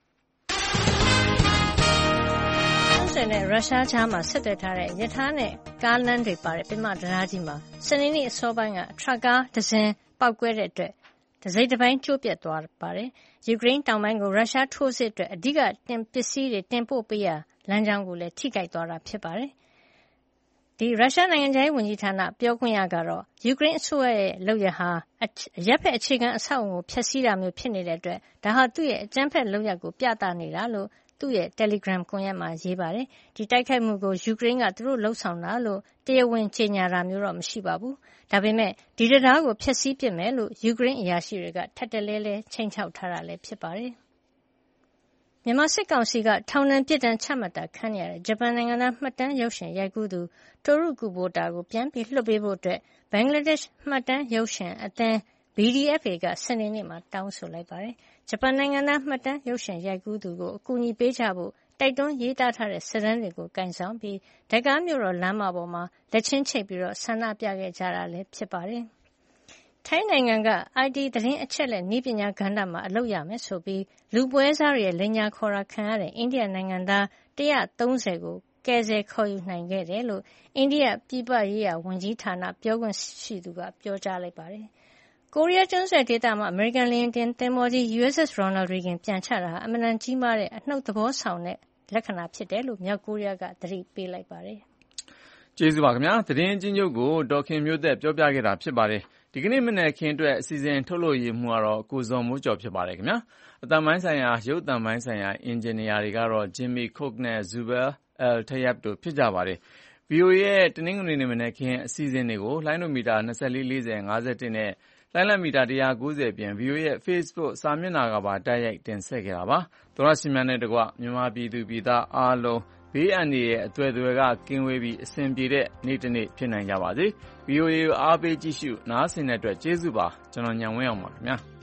။ဆယ်နဲ့ရုရှားကြားမှာဆက်သွယ်ထားတဲ့ရထားနဲ့ကားလမ်းတွေပါတဲ့ပင်မတရားကြီးမှာစနေနေ့အစောပိုင်းကထရပ်ကားတစ်စင်းပောက်ကွဲတဲ့အတွက်တစိမ့်တစ်ပိုင်းကျိုးပြတ်သွားပါတယ်။ယူကရိန်းတောင်ပိုင်းကိုရုရှားထိုးစစ်အတွက်အဓိကတင်ပစ္စည်းတွေတင်ပို့ပေးရာလမ်းကြောင်းကိုလည်းထိခိုက်သွားတာဖြစ်ပါတယ်။ဒီရုရှားနိုင်ငံခြားရေးဝန်ကြီးဌာနပြောခွင့်ရကတော့ယူကရိန်းအစိုးရရဲ့လုပ်ရဟာအရက်ဖက်အခြေခံအဆောက်အအုံကိုဖျက်ဆီးတာမျိုးဖြစ်နေတဲ့အတွက်ဒါဟာသူ့ရဲ့အကြမ်းဖက်လုပ်ရပ်ကိုပြသနေတာလို့သူ့ရဲ့ Telegram ကွန်ရက်မှာရေးပါတယ်။ဒီတိုက်ခိုက်မှုကိုယူကရိန်းကသူတို့လှုပ်ဆောင်တာလို့တရားဝင်ကြေညာတာမျိုးတော့မရှိပါဘူး။ဒါပေမဲ့ဒီတရားကိုဖျက်ဆီးပစ်မယ်လို့ယူကရိန်းအရာရှိတွေကထပ်တလဲလဲချိန်ချောက်ထားတာလည်းဖြစ်ပါတယ်။မြန်မာစစ်ကောင်စီကထောင်ဒဏ်ပြစ်ဒဏ်ချမှတ်တာခံရတဲ့ဂျပန်နိုင်ငံသားမှတ်တမ်းရုပ်ရှင်ရိုက်ကူးသူတိုရုကူဘိုတာကိုပြန်ပြီးလွှတ်ပေးဖို့အတွက်ဘင်္ဂလားဒေ့ရှ်မှတ်တမ်းရုပ်ရှင်အသင်း ဘီ ဒီ အက်ဖ် အေ ကစနေနေ့မှာတောင်းဆိုလိုက်ပါတယ်။ဂျပန်နိုင်ငံသားမှတ်တမ်းရုပ်ရှင်ရိုက်ကူးသူကိုအကူအညီပေးကြဖို့တိုက်တွန်းရေးသားထားတဲ့စာတမ်းတွေကိုကိုင်ဆောင်ပြီးဒက္ကာမြို့တော်လမ်းမပေါ်မှာလက်ချင်းချိတ်ပြီးဆန္ဒပြခဲ့ကြတာလည်းဖြစ်ပါတယ်။ထိုင်းနိုင်ငံက အိုင် တီ သတင်းအချက်အလက်နည်းပညာကဏ္ဍမှာအလုပ်ရမယ်ဆိုပြီးလူပွဲစားတွေရဲ့လိမ်ညာခေါ်တာခံရတဲ့အိန္ဒိယနိုင်ငံသား၁၃၀ကိုကယ်ဆယ်ခေါ်ယူနိုင်ခဲ့တယ်လို့အိန္ဒိယပြည်ပရေးရာဝန်ကြီးဌာနပြောခွင့်ရှိသူကပြောကြားလိုက်ပါတယ်။ကိုရီးယားကျွန်းဆွယ်ဒေသမှာအမေရိကန်လေယာဉ်တင်သင်္ဘောကြီး ယူ အက်စ် အက်စ် Ronald Reagan ပြန်ချတာဟာအမှန်တန်ကြီးမားတဲ့အနှုတ်သဘောဆောင်တဲ့လက္ခဏာဖြစ်တယ်လို့မြောက်ကိုရီးယားကသတိပေးလိုက်ပါတယ်။ကျေးဇူးပါခင်ဗျာ။သတင်းအချင်းချုပ်ကိုဒေါ်ခင်မျိုးသက်ပြောပြခဲ့တာဖြစ်ပါတယ်။ဒီကနေ့မနက်ခင်းအတွက်အစီအစဉ်ထုတ်လို့ရမှုကတော့ကိုဇော်မိုးကျော်ဖြစ်ပါတယ်ခင်ဗျာ။အတန်ပိုင်းဆိုင်ရာရုပ်တံပိုင်းဆိုင်ရာအင်ဂျင်နီယာတွေကတော့ Jimmy Cook နဲ့ Zubair Al-Tayyab တို့ဖြစ်ကြပါတယ်။ ဗွီအိုအေရဲ့တနင်္ဂနွေနေ့မနက်ခင်းအစီအစဉ်တွေကိုလိုင်းနိုမီတာ၂၄ ၄၀ ၅၁နဲ့လိုင်းလံမီတာ၁၉၀ပြင် ဗွီအိုအေရဲ့ Facebook စာမျက်နှာကပါတိုက်ရိုက်တင်ဆက်ခဲ့တာပါ။သောရရှိများနဲ့တကွမြန်မာပြည်သူပြည်သားအားလုံးဘေးအန္တရာယ်အသွယ်သွယ်ကကင်းဝေးပြီးအဆင်ပြေတဲ့နေ့တစ်နေ့ဖြစ်နိုင်ကြပါစေ။ ဗွီအိုအေကိုအားပေးကြည့်ရှုနားဆင်တဲ့အတွက်ကျေးဇူးပါ။ကျွန်တော်ညံဝင်းအောင်ပါခင်ဗျာ။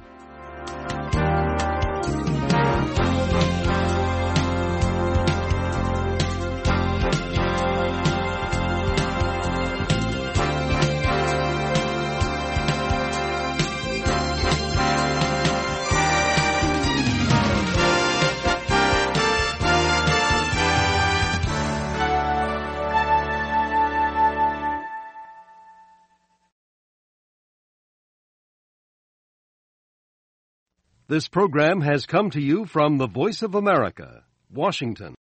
This program has come to you from the Voice of America, Washington.